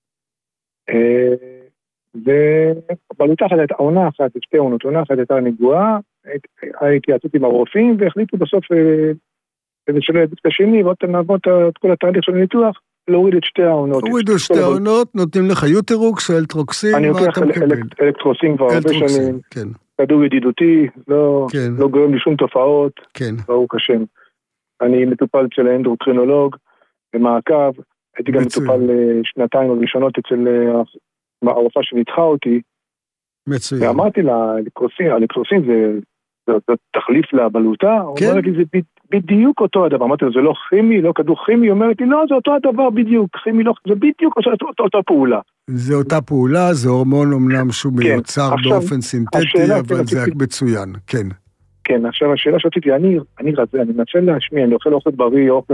ובלוטה אחת הייתה עונה אחת, שתי עונות, עונה אחת הייתה נגועה, הייתי יצאתי עם הרופאים, והחליטו בסוף, כדי שלא ידעו את השני, ועוד נעבור את כל התהליך של הניתוח, להוריד את שתי העונות. הורידו שתי העונות, נותנים לך יוטרוקס, אלטרוקסין, אני לוקח אלקטרוסין כבר הרבה שנים, כדור ידידותי, לא גורם לי שום תופעות, ברוך השם. אני מטופל אצל האנדוקרינולוג, במעקב, הייתי גם מטופל שנתיים הראשונות אצל הרופאה שניתחה אותי, מצוין. ואמרתי לה, אלקטרוסין זה תחליף לבלוטה, הוא אומר לי, זה בדיוק אותו הדבר, אמרתי לו, זה לא כימי, לא כדור כימי, היא אומרת לי, לא, זה אותו הדבר בדיוק, כימי לא, זה בדיוק אותה פעולה. זה אותה פעולה, זה הורמון אמנם שהוא מיוצר באופן סינתטי, אבל זה מצוין, כן. כן, עכשיו השאלה שרציתי, אני, אני רזה, אני מנסה להשמיע, אני אוכל אוכל בריא, אוכל,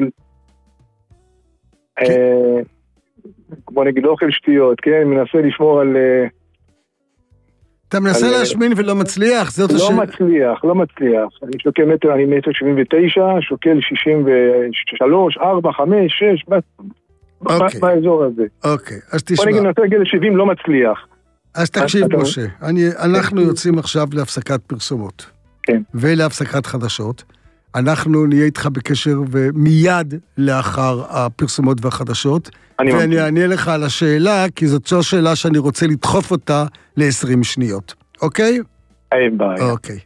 כן. אה, כמו נגיד אוכל שטויות, כן, אני מנסה לשמור על... אתה מנסה על... להשמין ולא מצליח? זאת לא השאלה. מצליח, לא מצליח. אני שוקל מטר, אני מטר שבעים ותשע, שוקל שישים ושלוש, ארבע, חמש, שש, אוקיי. באזור הזה. אוקיי, אז תשמע. בוא נגיד, ננסה להגיע ל-שבעים, לא מצליח. אז תקשיב, משה, אני, אנחנו יוצאים עכשיו להפסקת פרסומות. כן. ולהפסקת חדשות. אנחנו נהיה איתך בקשר ומיד לאחר הפרסומות והחדשות. ואני אענה לך על השאלה, כי זאת זו שאלה שאני רוצה לדחוף אותה ל-עשרים שניות. אוקיי? אין בעיה. אוקיי.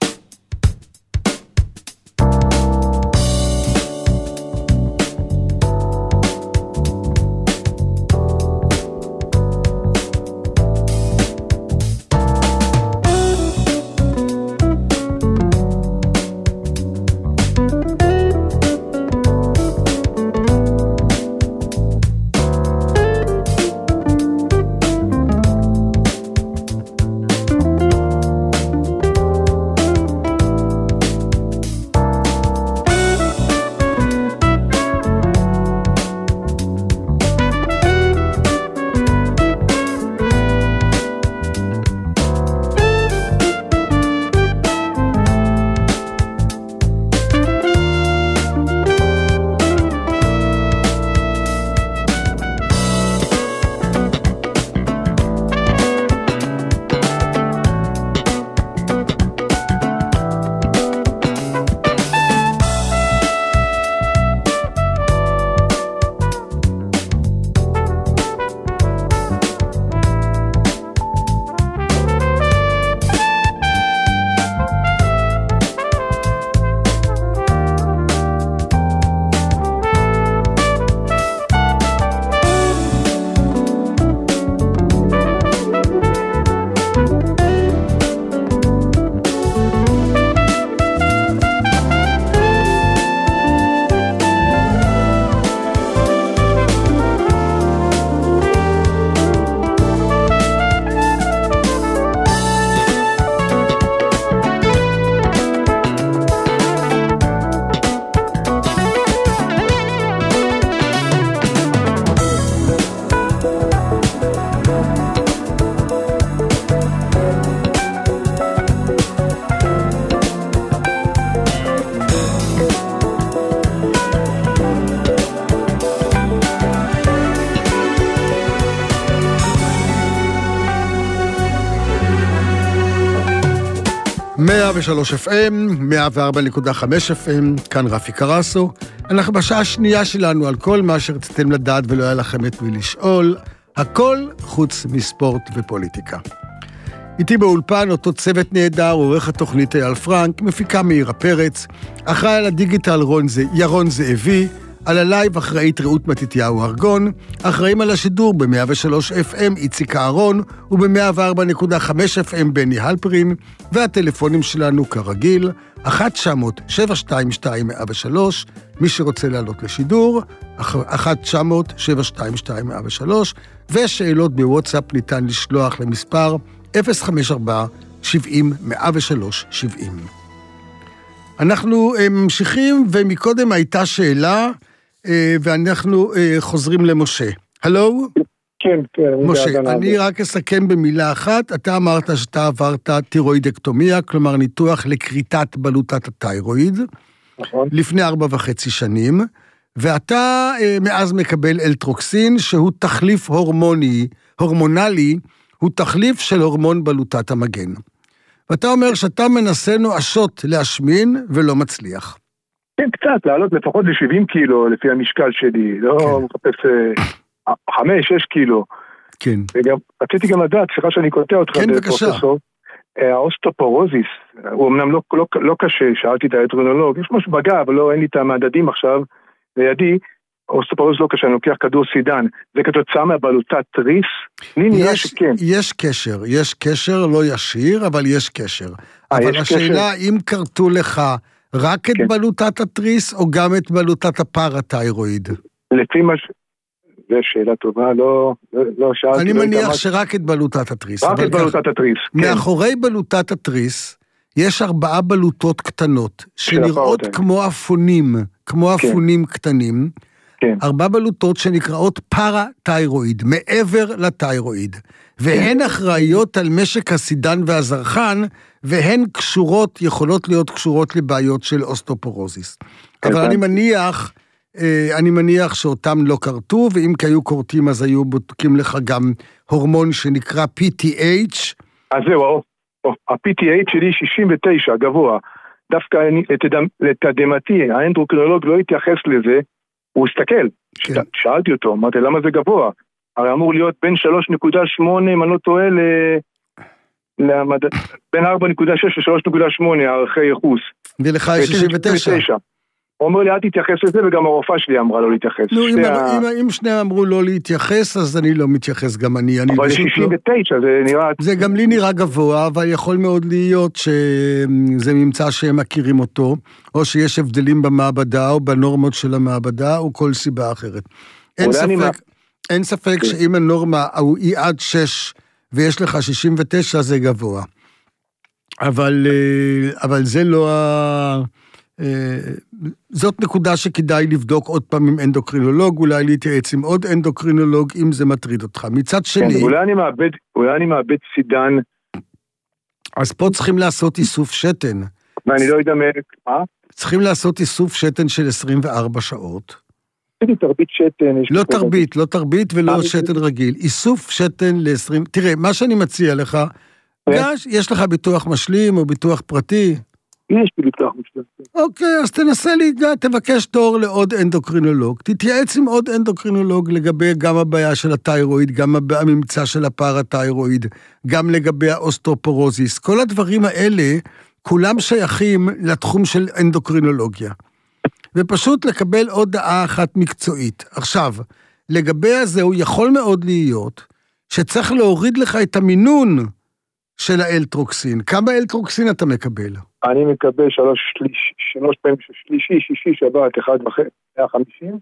מאה ושלוש אף אם, מאה וארבע נקודה חמש אף אם, כאן רפי קרסו. אנחנו בשעה השנייה שלנו על כל מה שרציתם לדעת ולא היה לכם את מי לשאול, הכל חוץ מספורט ופוליטיקה. איתי באולפן אותו צוות נהדר, עורך התוכנית אייל פרנק, מפיקה מאירה פרץ, אחראי על הדיגיטל רון זה, ירון זאבי, על הלייב אחראית רעות מתתיהו ארגון, אחראים על השידור ב-מאה ושלוש אף אם איציק אהרון, וב-מאה וארבע נקודה חמש אף אם בני הלפרין, והטלפונים שלנו כרגיל, אחת תשע מאות שבע שתיים שתיים מאה ושלוש, מי שרוצה לעלות לשידור, אחת תשע מאות שבע שתיים שתיים מאה ושלוש, ושאלות בוואטסאפ ניתן לשלוח למספר אפס חמש ארבע שבעים מאה ושלוש שבעים. אנחנו ממשיכים, ומקודם הייתה שאלה, ואנחנו חוזרים למשה. הלו? כן, כן. משה, אני רק אסכם במילה אחת. אתה אמרת שאתה עברת תירואידקטומיה, כלומר ניתוח לקריטת בלוטת התיירואיד, נכון. לפני ארבע וחצי שנים, ואתה מאז מקבל אלטרוקסין, שהוא תחליף הורמוני, הורמונלי, הוא תחליף של הורמון בלוטת המגן. ואתה אומר שאתה מנסה נואשות להשמין ולא מצליח. כן, קצת, לעלות לפחות ל-שבעים קילו לפי המשקל שלי, לא מחפש חמש, שש קילו. כן. וגם, רציתי גם לדעת, סליחה שאני קוטע אותך, כן, בבקשה. האוסטופורוזיס, הוא אמנם לא, לא, לא קשה, שאלתי את האנדוקרינולוג, יש משהו בגב, אבל לא, אין לי את המדדים עכשיו, לידי, אוסטופורוזיס לא קשה, אני לוקח כדור סידן, זה כתוצאה מהבלוטת תריס? לי נראה שכן. יש קשר, יש קשר, לא ישיר, אבל יש קשר. אבל השאלה, אם קרתו לך רק את בלוטת התריס, או גם את בלוטת הפרתיירואיד? לפי מה ש... זו שאלה טובה, לא, לא שאלתי... אני מניח שרק את בלוטת התריס. רק את בלוטת התריס, כן. מאחורי בלוטת התריס, יש ארבעה בלוטות קטנות, שנראות כמו אפונים, כמו אפונים קטנים, ארבע בלוטות שנקראות פארה-תיירואיד, מעבר לתיירואיד, והן אחראיות על משק הסידן והזרחן, והן קשורות, יכולות להיות קשורות לבעיות של אוסטאופורוזיס. אבל אני מניח, אני מניח שאותם לא קרתו, ואם כי היו קורתים, אז היו בודקים לך גם הורמון שנקרא פי טי אייץ'. אז זהו, ה-פי טי אייץ' שלי שישים ותשע, גבוה. דווקא לתדהמתי, האנדוקרינולוג לא התייחס לזה, הוא הסתכל, כן. שאלתי אותו, אמרתי, למה זה גבוה? הרי אמור להיות בין שלוש נקודה שמונה, אם אני לא טועה, ל... למד... בין ארבע נקודה שש ל-שלוש נקודה שמונה, הערכי יחוס. ולך יש שישים ותשע. הוא אומר לי, אל תתייחס לזה, וגם הרופאה שלי אמרה לא להתייחס. נו, אם, ה... אם, אם שניהם אמרו לא להתייחס, אז אני לא מתייחס, גם אני. אני אבל שישים ותשע, לא... זה נראה... זה גם לי נראה גבוה, אבל יכול מאוד להיות שזה ממצא שהם מכירים אותו, או שיש הבדלים במעבדה, או בנורמות של המעבדה, או כל סיבה אחרת. אין ספק, מה... אין ספק כן. שאם הנורמה היא עד שש, ויש לך שישים ותשע, זה גבוה. אבל, אבל זה לא ה... זאת נקודה שכדאי לבדוק עוד פעם עם אנדוקרינולוג, אולי להתייעץ עם עוד אנדוקרינולוג, אם זה מטריד אותך. מצד שני... כן, אולי אני מאבד, אולי אני מאבד סידן. אז פה צריכים לעשות איסוף שתן. ואני לא יודע מה? צריכים לעשות איסוף שתן של עשרים וארבע שעות. תרבית שתן. לא תרבית, לא תרבית ולא שתן רגיל. איסוף שתן ל-עשרים... תראה, מה שאני מציע לך, יש לך ביטוח משלים או ביטוח פרטי? יש לי ביטוח משלים. אוקיי, אז תנסה להיגע, תבקש תור לעוד אנדוקרינולוג. תתייעץ עם עוד אנדוקרינולוג לגבי גם הבעיה של התיירואיד, גם הממצא של הפארה-תיירואיד, גם לגבי האוסטאופורוזיס. כל הדברים האלה, כולם שייכים לתחום של אנדוקרינולוגיה. ופשוט לקבל עוד דעה אחת מקצועית. עכשיו, לגבי הזה הוא יכול מאוד להיות שצריך להוריד לך את המינון של האלטרוקסין. כמה אלטרוקסין אתה מקבל? אני מקבל שלוש, שליש, שלוש פעמים שלישי, שישי, שבת, אחד וחצי, מאה וחמישים.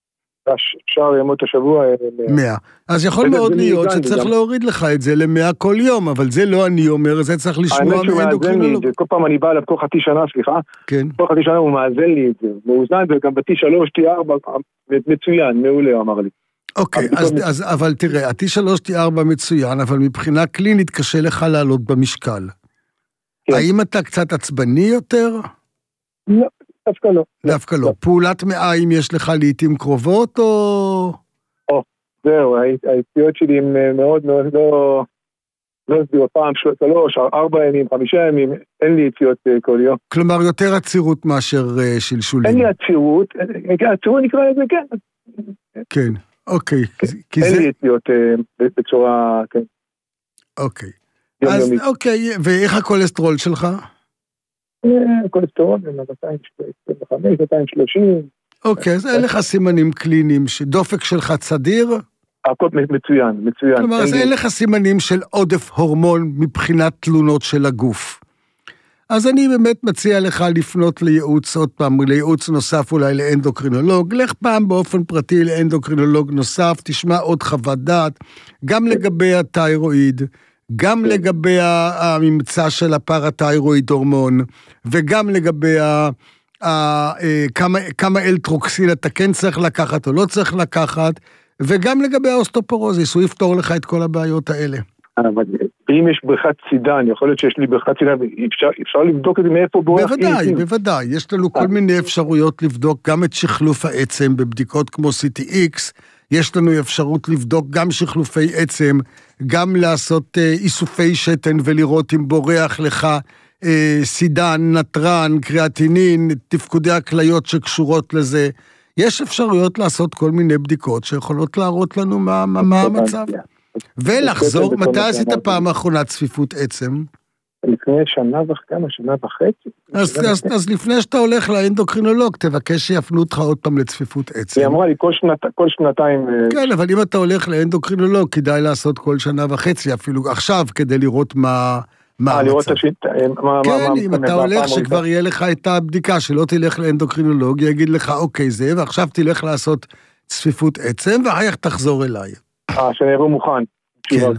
שאר ימות השבוע... מאה. אז יכול מאוד להיות שצריך להוריד לך את זה למאה כל יום, אבל זה לא אני אומר, זה צריך לשמוע מאנדוקרינולוג. כל פעם אני בא אליו כל חצי שנה, סליחה. כן. כל חצי שנה הוא מאזן לי את זה. מאוזן, וגם ב-טי שלוש, טי ארבע, מצוין, מעולה, הוא אמר לי. אוקיי, אז אבל תראה, ה-טי שלוש, טי ארבע מצוין, אבל מבחינה קלינית קשה לך לעלות במשקל. האם אתה קצת עצבני יותר? לא. דווקא לא. דווקא לא. פעולת מעיים יש לך לעתים קרובות, או... או, זהו, היציאות שלי הם מאוד מאוד לא... לא הסבירו פעם, שלוש, ארבע ימים, חמישה ימים, אין לי יציאות כל יום. כלומר, יותר עצירות מאשר שלשולים. אין לי עצירות, עצירות נקרא לזה, כן. כן, אוקיי. אין לי יציאות בצורה, כן. אוקיי. אז אוקיי, ואיך הקולסטרול שלך? קולסטרול, מאתיים עשרים וחמש, מאתיים שלושים. אוקיי, אז אין לך סימנים קליניים, שדופק שלך צדיר? הכל מצוין, מצוין. כלומר, אז אין לך סימנים של עודף הורמון מבחינת תלונות של הגוף. אז אני באמת מציע לך לפנות לייעוץ עוד פעם, לייעוץ נוסף אולי לאנדוקרינולוג, לך פעם באופן פרטי לאנדוקרינולוג נוסף, תשמע עוד חוות דעת, גם לגבי התיירואיד, גם לגבי הממצא של הפארה-תיירואיד הורמון, וגם לגבי ה, ה, כמה, כמה אלטרוקסין אתה כן צריך לקחת או לא צריך לקחת, וגם לגבי האוסטאופורוזיס, הוא יפתור לך את כל הבעיות האלה. אבל אם יש בריכת סידן, יכול להיות שיש לי בריכת סידן, אפשר, אפשר לבדוק את זה מאיפה בורח. בוודאי, בוודאי. יש לנו כל מיני אפשרויות לבדוק גם את שחלוף העצם בבדיקות כמו סי טי אקס, יש לנו אפשרות לבדוק גם שחלופי עצם, גם לעשות אה, איסופי שתן ולראות אם בורח לך אה, סידן, נטרן, קריאטינין, תפקודי הכליות שקשורות לזה. יש אפשרויות לעשות כל מיני בדיקות שיכולות להראות לנו מה, מה, מה המצב. ולחזור, מתי עשית פעם האחרונה צפיפות עצם? לפני שנה וכמה, שנה וחצי. אז, אז, אז לפני שאתה הולך לאנדוקרינולוג, תבקש שיפנו אותך עוד פעם לצפיפות עצם. היא אמרה לי כל, שנת, כל שנתיים... כן, אבל אם אתה הולך לאנדוקרינולוג, כדאי לעשות כל שנה וחצי, אפילו עכשיו, כדי לראות מה... מה לראות את השיט... כן, אם אתה הולך שכבר יהיה לך את הבדיקה, שלא תלך לאנדוקרינולוג, יגיד לך, אוקיי, זה, ועכשיו תלך לעשות צפיפות עצם, ואחר כך תחזור אליי. אה, שאני אבוא מוכן. כן.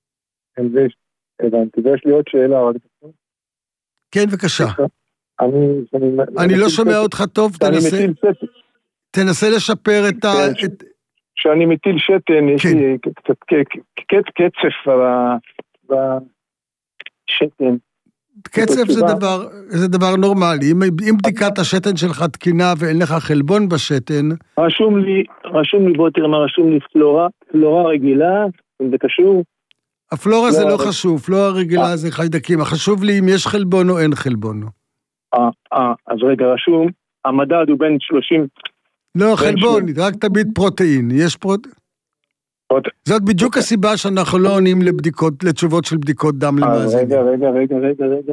הבנתי, ויש לי עוד שאלה. כן, בבקשה. אני... אני לא שומע אותך טוב, תנסה... תנסה לשפר את ה... כשאני מטיל שתן, יש לי קצת קצף בשתן. קצף זה דבר, זה דבר נורמלי. אם, אם בדיקת השתן שלך תקינה ואין לך חלבון בשתן... רשום לי, רשום לי, בוא תראה מה רשום לי, פלורה, פלורה רגילה, אם זה קשור. הפלורה זה לא חשוב, פלורה רגילה זה חיידקים. החשוב לי אם יש חלבון או אין חלבון. אה, אה, אז רגע, רשום, המדד הוא בין שלושים... לא, חלבון, רק תמיד פרוטאין. יש פרוטאין. זאת בדיוק הסיבה שאנחנו לא עונים לבדיקות, לתשובות של בדיקות דם למאזינים. רגע, רגע, רגע, רגע, רגע.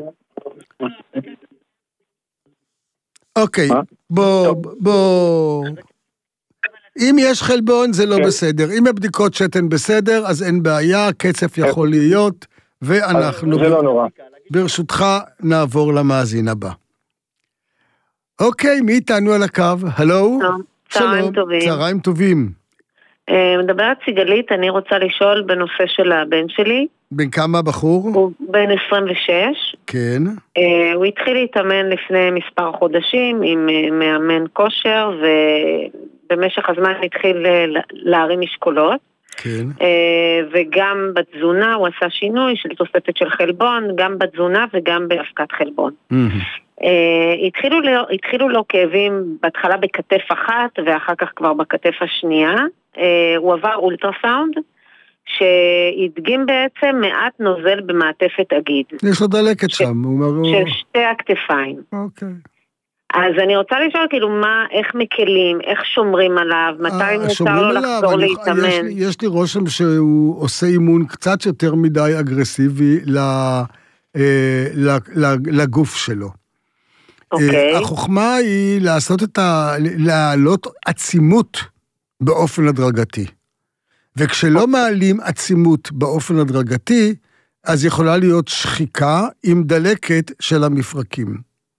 אוקיי, בוא, בוא. אם יש חלבון זה לא בסדר. אם הבדיקות שתן בסדר, אז אין בעיה, קצף יכול להיות, ואנחנו... זה לא נורא. ברשותך נעבור למאזין הבא. אוקיי, מי איתנו על הקו? הלו? צהריים טובים. צהריים טובים. מדברת סיגלית, אני רוצה לשאול בנושא של הבן שלי. בן כמה בחור? הוא בן עשרים ושש. כן. הוא התחיל להתאמן לפני מספר חודשים עם מאמן כושר, ובמשך הזמן התחיל להרים משקולות. כן. וגם בתזונה הוא עשה שינוי של תוספת של חלבון, גם בתזונה וגם בהפקת חלבון. התחילו לו, התחילו לו כאבים בהתחלה בכתף אחת ואחר כך כבר בכתף השנייה. הוא עבר אולטרסאונד שהדגים בעצם מעט נוזל במעטפת אגיד. יש לו דלקת ש... שם. הוא... של שתי הכתפיים. אוקיי. אז אני רוצה לשאול כאילו מה, איך מקלים, איך שומרים עליו, מתי מותר לו לחזור להתאמן. יש, יש לי רושם שהוא עושה אימון קצת יותר מדי אגרסיבי לגוף שלו. אוקיי. החוכמה היא לעשות את ה... להעלות עצימות באופן הדרגתי. וכשלא מעלים עצימות באופן הדרגתי, אז יכולה להיות שחיקה עם דלקת של המפרקים.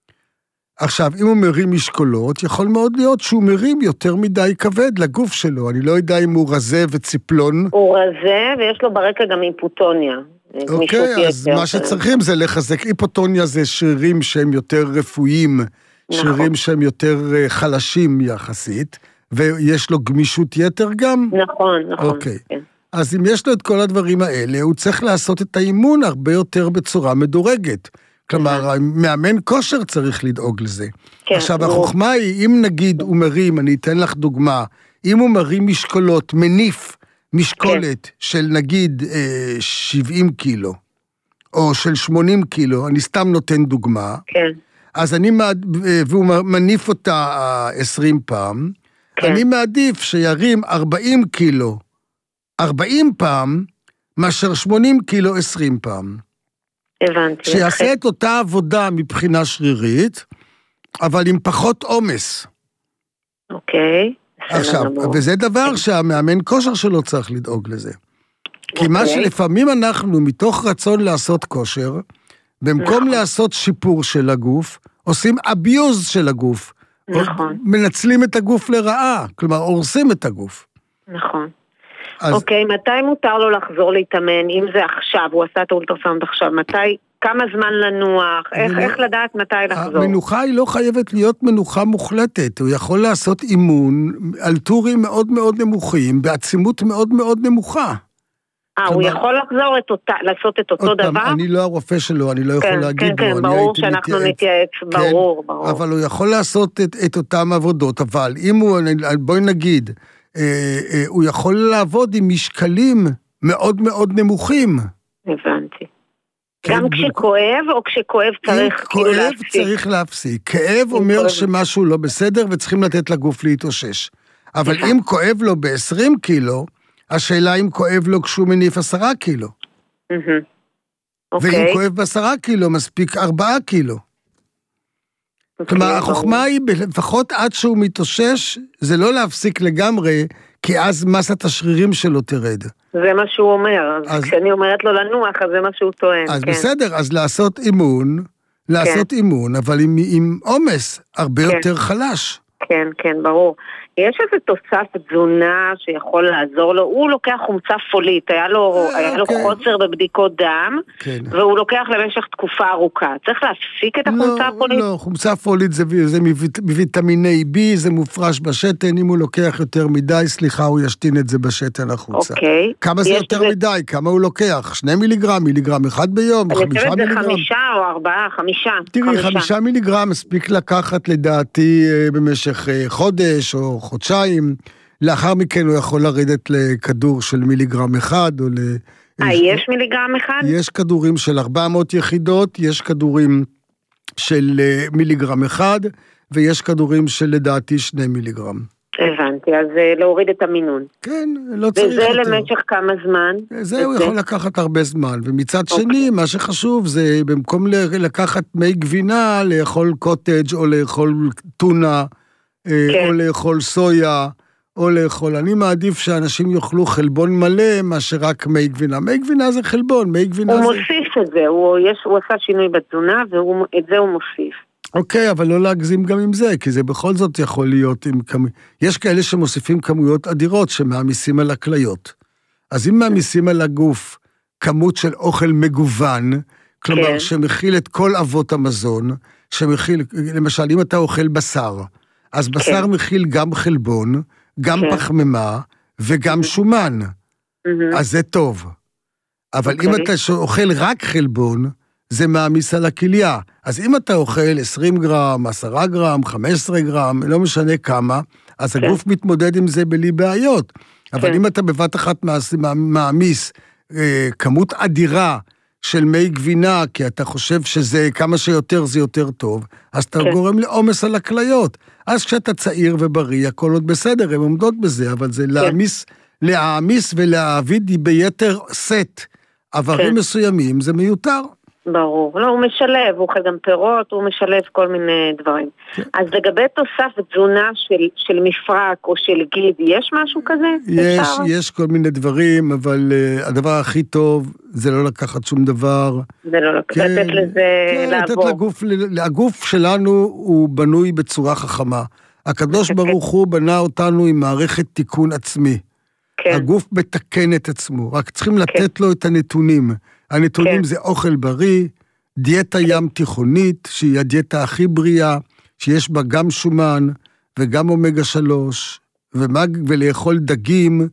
עכשיו, אם הוא מרים משקולות, יכול מאוד להיות שהוא מרים יותר מדי כבד לגוף שלו. אני לא יודע אם הוא רזה וציפלון. הוא רזה ויש לו ברקע גם היפוטוניה. אוקיי, אז מה שצריכים זה לחזק. היפוטוניה זה שרירים שהם יותר רפואיים, שרירים שהם יותר חלשים יחסית, ויש לו גמישות יתר גם? נכון, נכון. אוקיי. אז אם יש לו את כל הדברים האלה, הוא צריך לעשות את האימון הרבה יותר בצורה מדורגת. כלומר, מאמן כושר צריך לדאוג לזה. עכשיו, החוכמה היא, אם נגיד הוא מרים, אני אתן לך דוגמה, אם הוא מרים משקולות, מניף משקולת של נגיד שבעים קילו, או של שמונים קילו, אני סתם נותן דוגמה, אז אני, והוא מניף אותה עשרים פעם, אני מעדיף שירים ארבעים קילו, ארבעים פעם, מאשר שמונים קילו עשרים פעם. הבנתי. שיעשה את אותה עבודה מבחינה שרירית, אבל עם פחות עומס. אוקיי. עכשיו, וזה דבר שהמאמן כושר שלו צריך לדאוג לזה. כי מה שלפעמים אנחנו, מתוך רצון לעשות כושר, במקום לעשות שיפור של הגוף, עושים אביוז של הגוף. נכון. מנצלים את הגוף לרעה, כלומר, הורסים את הגוף. נכון. אוקיי, מתי מותר לו לחזור להתאמן? אם זה עכשיו, הוא עשה את האולטרסאונד עכשיו, מתי, כמה זמן לנוח? איך לדעת מתי לחזור? המנוחה היא לא חייבת להיות מנוחה מוחלטת, הוא יכול לעשות אימון על טורים מאוד מאוד נמוכים, בעצימות מאוד מאוד נמוכה. אה, הוא יכול לחזור לעשות את אותו דבר? אני לא הרופא שלו, אני לא יכול להגיד לו. כן, כן, ברור שאנחנו נתייעץ, ברור, ברור. אבל הוא יכול לעשות את אותם עבודות, אבל אם הוא, בואי נגיד, הוא יכול לעבוד עם משקלים מאוד מאוד נמוכים. הבנתי. גם כשכואב או כשכואב צריך כאילו להפסיק? כואב צריך להפסיק. כאב אומר שמשהו לא בסדר וצריכים לתת לגוף להתאושש. אבל אם כואב לו ב-עשרים קילו, השאלה אם כואב לו כשהוא מניף עשרה קילו. ואם כואב בעשרה קילו, מספיק ארבעה קילו. כלומר, החוכמה היא, לפחות עד שהוא מתאושש, זה לא להפסיק לגמרי, כי אז מסת השרירים שלו תרד. זה מה שהוא אומר, אז כשאני אומרת לו לנוח, אז זה מה שהוא טוען. אז בסדר, אז לעשות אימון, לעשות אימון, אבל עם עומס הרבה יותר חלש. כן, כן, ברור. יש איזה תוסף תזונה שיכול לעזור לו, הוא לוקח חומצה פולית, היה לו, היה לו חוסר בבדיקות דם, והוא לוקח למשך תקופה ארוכה. צריך להפסיק את החומצה הפולית? לא, חומצה פולית זה מוויטמיני B, זה מופרש בשתן, אם הוא לוקח יותר מדי, סליחה, הוא ישתין את זה בשתן החוצה. אוקיי. כמה זה יותר מדי? כמה הוא לוקח? שני מיליגרם, מיליגרם אחד ביום, חמישה מיליגרם? אני חושבת זה חמישה או ארבעה, חמישה. תראי, חמישה מיליגרם מספיק לקחת לדעתי במשך חודש או חודשיים, לאחר מכן הוא יכול לרדת לכדור של מיליגרם אחד, או ל... אה, יש מיליגרם אחד? יש כדורים של ארבע מאות יחידות, יש כדורים של מיליגרם אחד, ויש כדורים של לדעתי שני מיליגרם. הבנתי, אז להוריד את המינון. כן, לא צריך יותר. וזה למשך כמה זמן? זה הוא יכול לקחת הרבה זמן, ומצד שני, מה שחשוב זה במקום לקחת מי גבינה, לאכול קוטג' או לאכול טונה, או לאכול סויה, או לאכול. אני מעדיף שאנשים יאכלו חלבון מלא, מה שרק מי גבינה. מי גבינה זה חלבון, מי גבינה הוא זה... הוא מוסיף את זה, הוא, יש, הוא עשה שינוי בתזונה, ואת זה הוא מוסיף. אוקיי, אבל לא להגזים גם עם זה, כי זה בכל זאת יכול להיות עם כמ... יש כאלה שמוסיפים כמויות אדירות שמעמיסים על הכליות. אז אם מעמיסים על הגוף כמות של אוכל מגוון, כלומר כן. שמכיל את כל אבות המזון, שמכיל, למשל, אם אתה אוכל בשר, אז בשר כן. מכיל גם חלבון, גם כן. פחמימה, וגם שומן. אז זה טוב. אבל okay. אם אתה אוכל רק חלבון, זה מעמיס על הכליה. אז אם אתה אוכל עשרים גרם, עשרה גרם, חמישה עשר גרם, לא משנה כמה, אז כן. הגוף מתמודד עם זה בלי בעיות. אבל כן. אם אתה בבת אחת מעמיס אה, כמות אדירה של מי גבינה, כי אתה חושב שזה כמה שיותר זה יותר טוב, אז אתה כן. גורם לעומס על הכליות. אז כשאתה צעיר ובריא, הכל עוד בסדר, הם עומדות בזה, אבל זה כן. להעמיס, להעמיס ולהעביד ביתר סט עברים כן. מסוימים, זה מיותר. ברור. לא, הוא משלב, הוא אוכל גם פירות, הוא משלב כל מיני דברים. כן. אז לגבי תוסף תזונה של, של מפרק או של גיד, יש משהו כזה? יש, אפשר? יש כל מיני דברים, אבל uh, הדבר הכי טוב זה לא לקחת שום דבר. זה לא לקחת, כן, לתת לזה כן, לעבור. לתת לגוף, הגוף שלנו הוא בנוי בצורה חכמה. הקדוש ברוך הוא בנה אותנו עם מערכת תיקון עצמי. כן. הגוף מתקן את עצמו, רק צריכים לתת כן. לו את הנתונים. הנתונים כן. זה אוכל בריא, דיאטה ים תיכונית, שהיא הדיאטה הכי בריאה, שיש בה גם שומן וגם אומגה שלוש, ומג... ולאכול דגים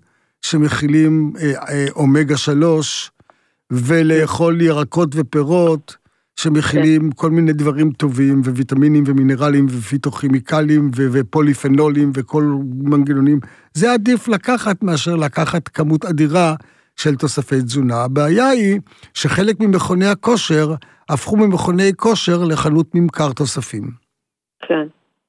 שמכילים אה, אה, אומגה שלוש, ולאכול ירקות ופירות שמכילים כן. כל מיני דברים טובים, וויטמינים ומינרלים ופיתוכימיקלים ו- ופוליפנולים וכל מנגנונים. זה עדיף לקחת מאשר לקחת כמות אדירה של תוספי תזונה. הבעיה היא שחלק ממכוני הכושר הפכו ממכוני כושר לחנות ממכר תוספים. כן.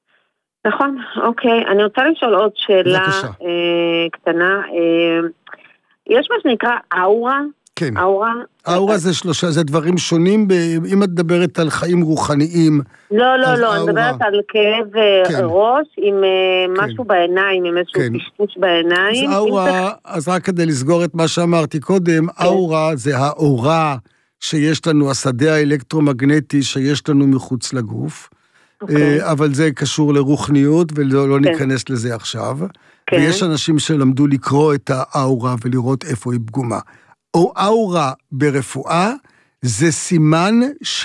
נכון, אוקיי. אני רוצה לשאול עוד שאלה אה, קטנה. אה, יש מה שנקרא אאורה? כן. אאורה? אאורה זה שלושה, זה דברים שונים, אם את מדברת על חיים רוחניים. לא, לא, לא, אני מדברת על כאב כן. ראש עם כן. משהו בעיניים, עם איזשהו כן. פשפוש בעיניים. אז אאורה, אז רק כדי לסגור את מה שאמרתי קודם, כן. אאורה זה האורה שיש לנו, השדה האלקטרומגנטי שיש לנו מחוץ לגוף, אוקיי. אבל זה קשור לרוחניות, ולא לא כן. ניכנס לזה עכשיו. כן. ויש אנשים שלמדו לקרוא את האאורה ולראות איפה היא פגומה. או אאורה ברפואה, זה סימן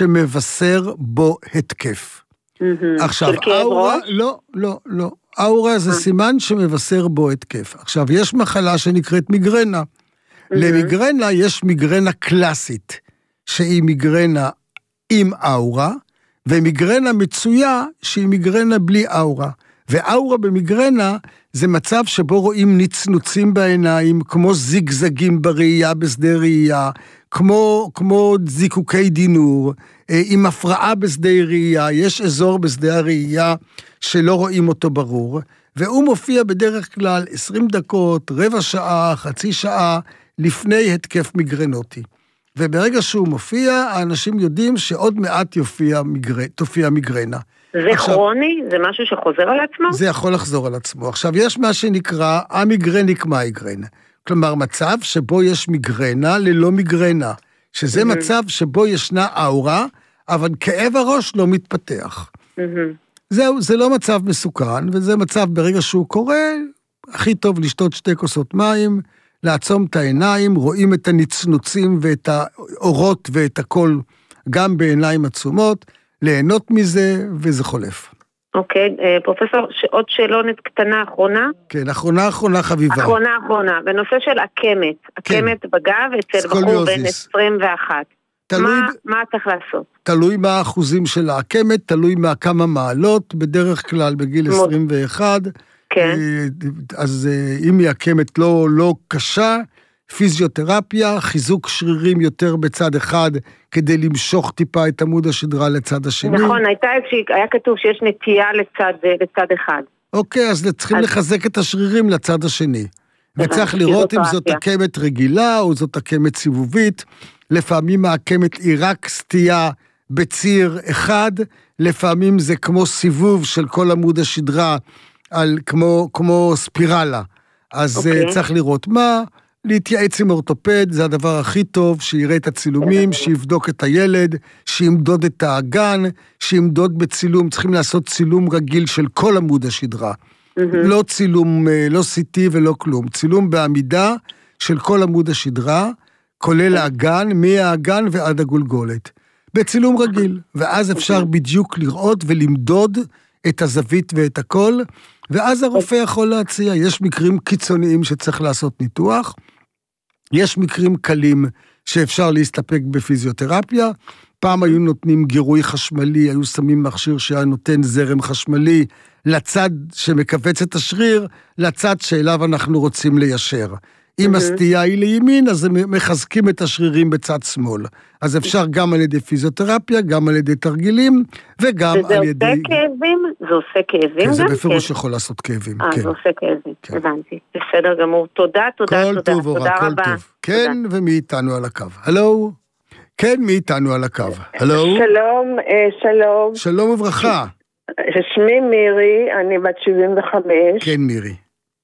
שמבשר בו התקף. עכשיו, אאורה, לא, לא, לא. אאורה זה סימן שמבשר בו התקף. עכשיו, יש מחלה שנקראת מיגרנה. למיגרנה יש מיגרנה קלאסית, שהיא מיגרנה עם אאורה, ומיגרנה מצויה שהיא מיגרנה בלי אאורה. ואאורה במיגרנה זה מצב שבו רואים נצנוצים בעיניים, כמו זיגזגים בראייה, בשדה ראייה, כמו, כמו זיקוקי דינור, עם הפרעה בשדה ראייה, יש אזור בשדה הראייה שלא רואים אותו ברור, והוא מופיע בדרך כלל עשרים דקות, רבע שעה, חצי שעה, לפני התקף מיגרנוטי. וברגע שהוא מופיע, האנשים יודעים שעוד מעט יופיע מיגר... תופיע מיגרנה. זה עכשיו, כרוני? זה משהו שחוזר על עצמו? זה יכול לחזור על עצמו. עכשיו, יש מה שנקרא המיגרניק מייגרן. כלומר, מצב שבו יש מיגרנה ללא מיגרנה. שזה mm-hmm. מצב שבו ישנה אאורה, אבל כאב הראש לא מתפתח. Mm-hmm. זהו, זה לא מצב מסוכן, וזה מצב ברגע שהוא קורה, הכי טוב לשתות שתי כוסות מים, לעצום את העיניים, רואים את הנצנוצים ואת האורות ואת הכל, גם בעיניים עצומות, ליהנות מזה, וזה חולף. אוקיי, פרופסור, עוד שאלונת קטנה אחרונה? כן, אחרונה אחרונה חביבה. אחרונה אחרונה, בנושא של הקמת, הקמת בגב אצל בחור בן עשרים ואחת. מה, מה צריך לעשות? תלוי מה האחוזים של העקמת, תלוי מה כמה מעלות, בדרך כלל בגיל עשרים ואחת. כן. אז אם היא עקמת לא, לא קשה, פיזיותרפיה, חיזוק שרירים יותר בצד אחד, כדי למשוך טיפה את עמוד השדרה לצד השני. נכון, הייתה, היה כתוב שיש נטייה לצד, לצד אחד. אוקיי, אז צריכים אז... לחזק את השרירים לצד השני. וצריך לראות אם זאת עקמת רגילה, או זאת עקמת סיבובית. לפעמים העקמת היא רק סטייה בציר אחד, לפעמים זה כמו סיבוב של כל עמוד השדרה, על, כמו, כמו ספירלה. אז okay. צריך לראות מה, להתייעץ עם אורתופד, זה הדבר הכי טוב, שיראה את הצילומים, שיבדוק את הילד, שימדוד את האגן, שימדוד בצילום, צריכים לעשות צילום רגיל של כל עמוד השדרה. Mm-hmm. לא צילום, לא סי טי ולא כלום, צילום בעמידה של כל עמוד השדרה, כולל האגן, מהאגן ועד הגולגולת. בצילום רגיל, ואז אפשר בדיוק לראות ולמדוד את הזווית ואת הכל, ואז הרופא יכול להציע. יש מקרים קיצוניים שצריך לעשות ניתוח, יש מקרים קלים שאפשר להסתפק בפיזיותרפיה, פעם היו נותנים גירוי חשמלי, היו שמים מכשיר שהיה נותן זרם חשמלי, לצד שמקבץ את השריר, לצד שאליו אנחנו רוצים ליישר. אם הסטייה היא לימין, אז הם מחזקים את השרירים בצד שמאל. אז אפשר גם על ידי פיזיותרפיה, גם על ידי תרגילים, וגם על ידי... וזה עושה כאבים? זה עושה כאבים גם? זה בפירוש יכול לעשות כאבים, כן. אה, זה עושה כאבים, הבנתי. בסדר גמור. תודה, תודה, תודה. כל טוב, אורה, כל טוב. כן, ומי איתנו על הקו? הלו? כן, מי איתנו על הקו? הלו? שלום, שלום. שלום וברכה. שמי מירי, אני בת שבעים וחמש. כן, מירי.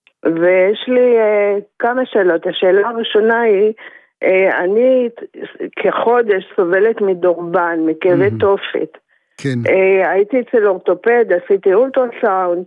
ויש לי uh, כמה שאלות. השאלה הראשונה היא, uh, אני כחודש סובלת מדורבן, מכאבי mm-hmm. תופת. כן. Uh, הייתי אצל אורתופד, עשיתי אולטרסאונד,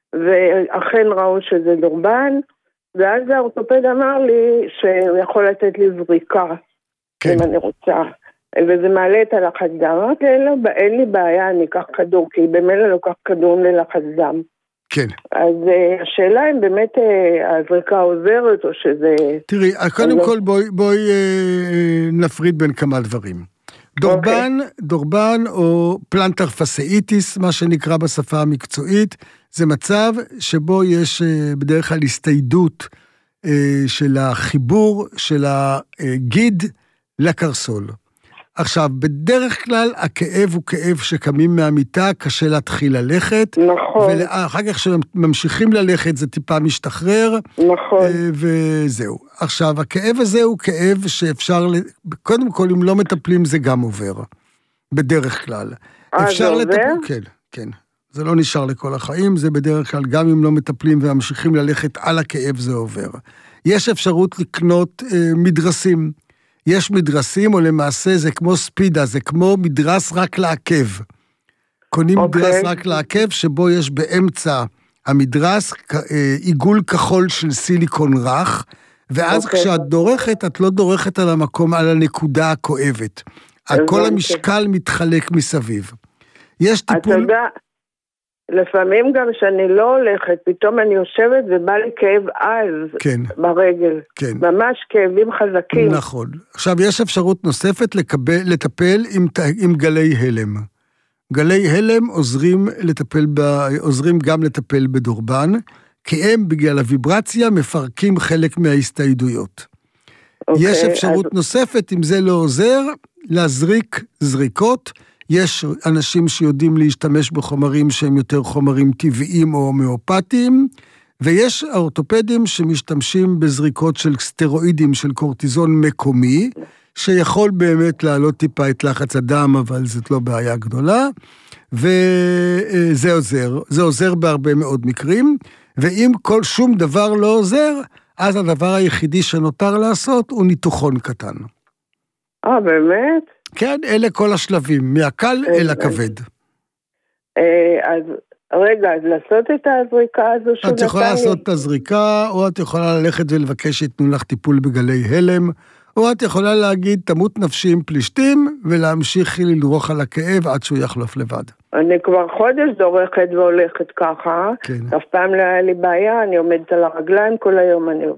ואכן ראו שזה דורבן, ואז האורתופד אמר לי שהוא יכול לתת לי זריקה, כן. אם אני רוצה. וזה מעלה את הלחץ דם. אמרתי, אין לי בעיה, אני אקח כדור, כי במילא לוקח כדור ללחץ דם. כן. אז uh, השאלה אם באמת uh, הזריקה עוזרת או שזה... תראי, קודם כל בואי, בואי uh, נפריד בין כמה דברים. דורבן, okay. דורבן או פלנטר פסאיטיס, מה שנקרא בשפה המקצועית, זה מצב שבו יש uh, בדרך כלל הסתיידות uh, של החיבור של הגיד לקרסול. עכשיו, בדרך כלל הכאב הוא כאב שקמים מהמיטה, קשה להתחיל ללכת. נכון. ואחר כך שממשיכים ללכת זה טיפה משתחרר. נכון. וזהו. עכשיו, הכאב הזה הוא כאב שאפשר, קודם כל אם לא מטפלים זה גם עובר. בדרך כלל. אה, זה עובר? לטפל, כן, כן. זה לא נשאר לכל החיים, זה בדרך כלל גם אם לא מטפלים וממשיכים ללכת על הכאב זה עובר. יש אפשרות לקנות אה, מדרסים. יש מדרסים, או למעשה זה כמו ספידה, זה כמו מדרס רק לעקב. קונים okay. מדרס רק לעקב, שבו יש באמצע המדרס עיגול כחול של סיליקון רך, ואז okay. כשאת דורכת, את לא דורכת על המקום, על הנקודה הכואבת. כל המשקל מתחלק מסביב. יש טיפול... אתה יודע... לפעמים גם שאני לא הולכת, פתאום אני יושבת ובא לי כאב עז כן. ברגל. כן. ממש כאבים חזקים. נכון. עכשיו, יש אפשרות נוספת לקבל, לטפל עם, עם גלי הלם. גלי הלם עוזרים, לטפל ב, עוזרים גם לטפל בדורבן, כי הם בגלל הוויברציה מפרקים חלק מההסתיידויות. אוקיי, יש אפשרות אז... נוספת, אם זה לא עוזר, להזריק זריקות, יש אנשים שיודעים להשתמש בחומרים שהם יותר חומרים טבעיים או הומאופטיים, ויש האורתופדים שמשתמשים בזריקות של סטרואידים של קורטיזון מקומי, שיכול באמת לעלות טיפה את לחץ הדם, אבל זאת לא בעיה גדולה, וזה עוזר, זה עוזר בהרבה מאוד מקרים, ואם כל שום דבר לא עוזר, אז הדבר היחידי שנותר לעשות הוא ניתוחון קטן. אה, באמת? כן, אלה כל השלבים, מהקל אל הכבד. אז רגע, אז לעשות את הזריקה הזו שהוא נתן לי? את יכולה לעשות את הזריקה, או את יכולה ללכת ולבקש שיתנו לך טיפול בגלי הלם, או את יכולה להגיד, תמות נפשי עם פלישתים, ולהמשיך ללרוח על הכאב עד שהוא יחלוף לבד. אני כבר חודש דורכת והולכת ככה, כן. אף פעם לא היה לי בעיה, אני עומדת על הרגליים כל היום, אני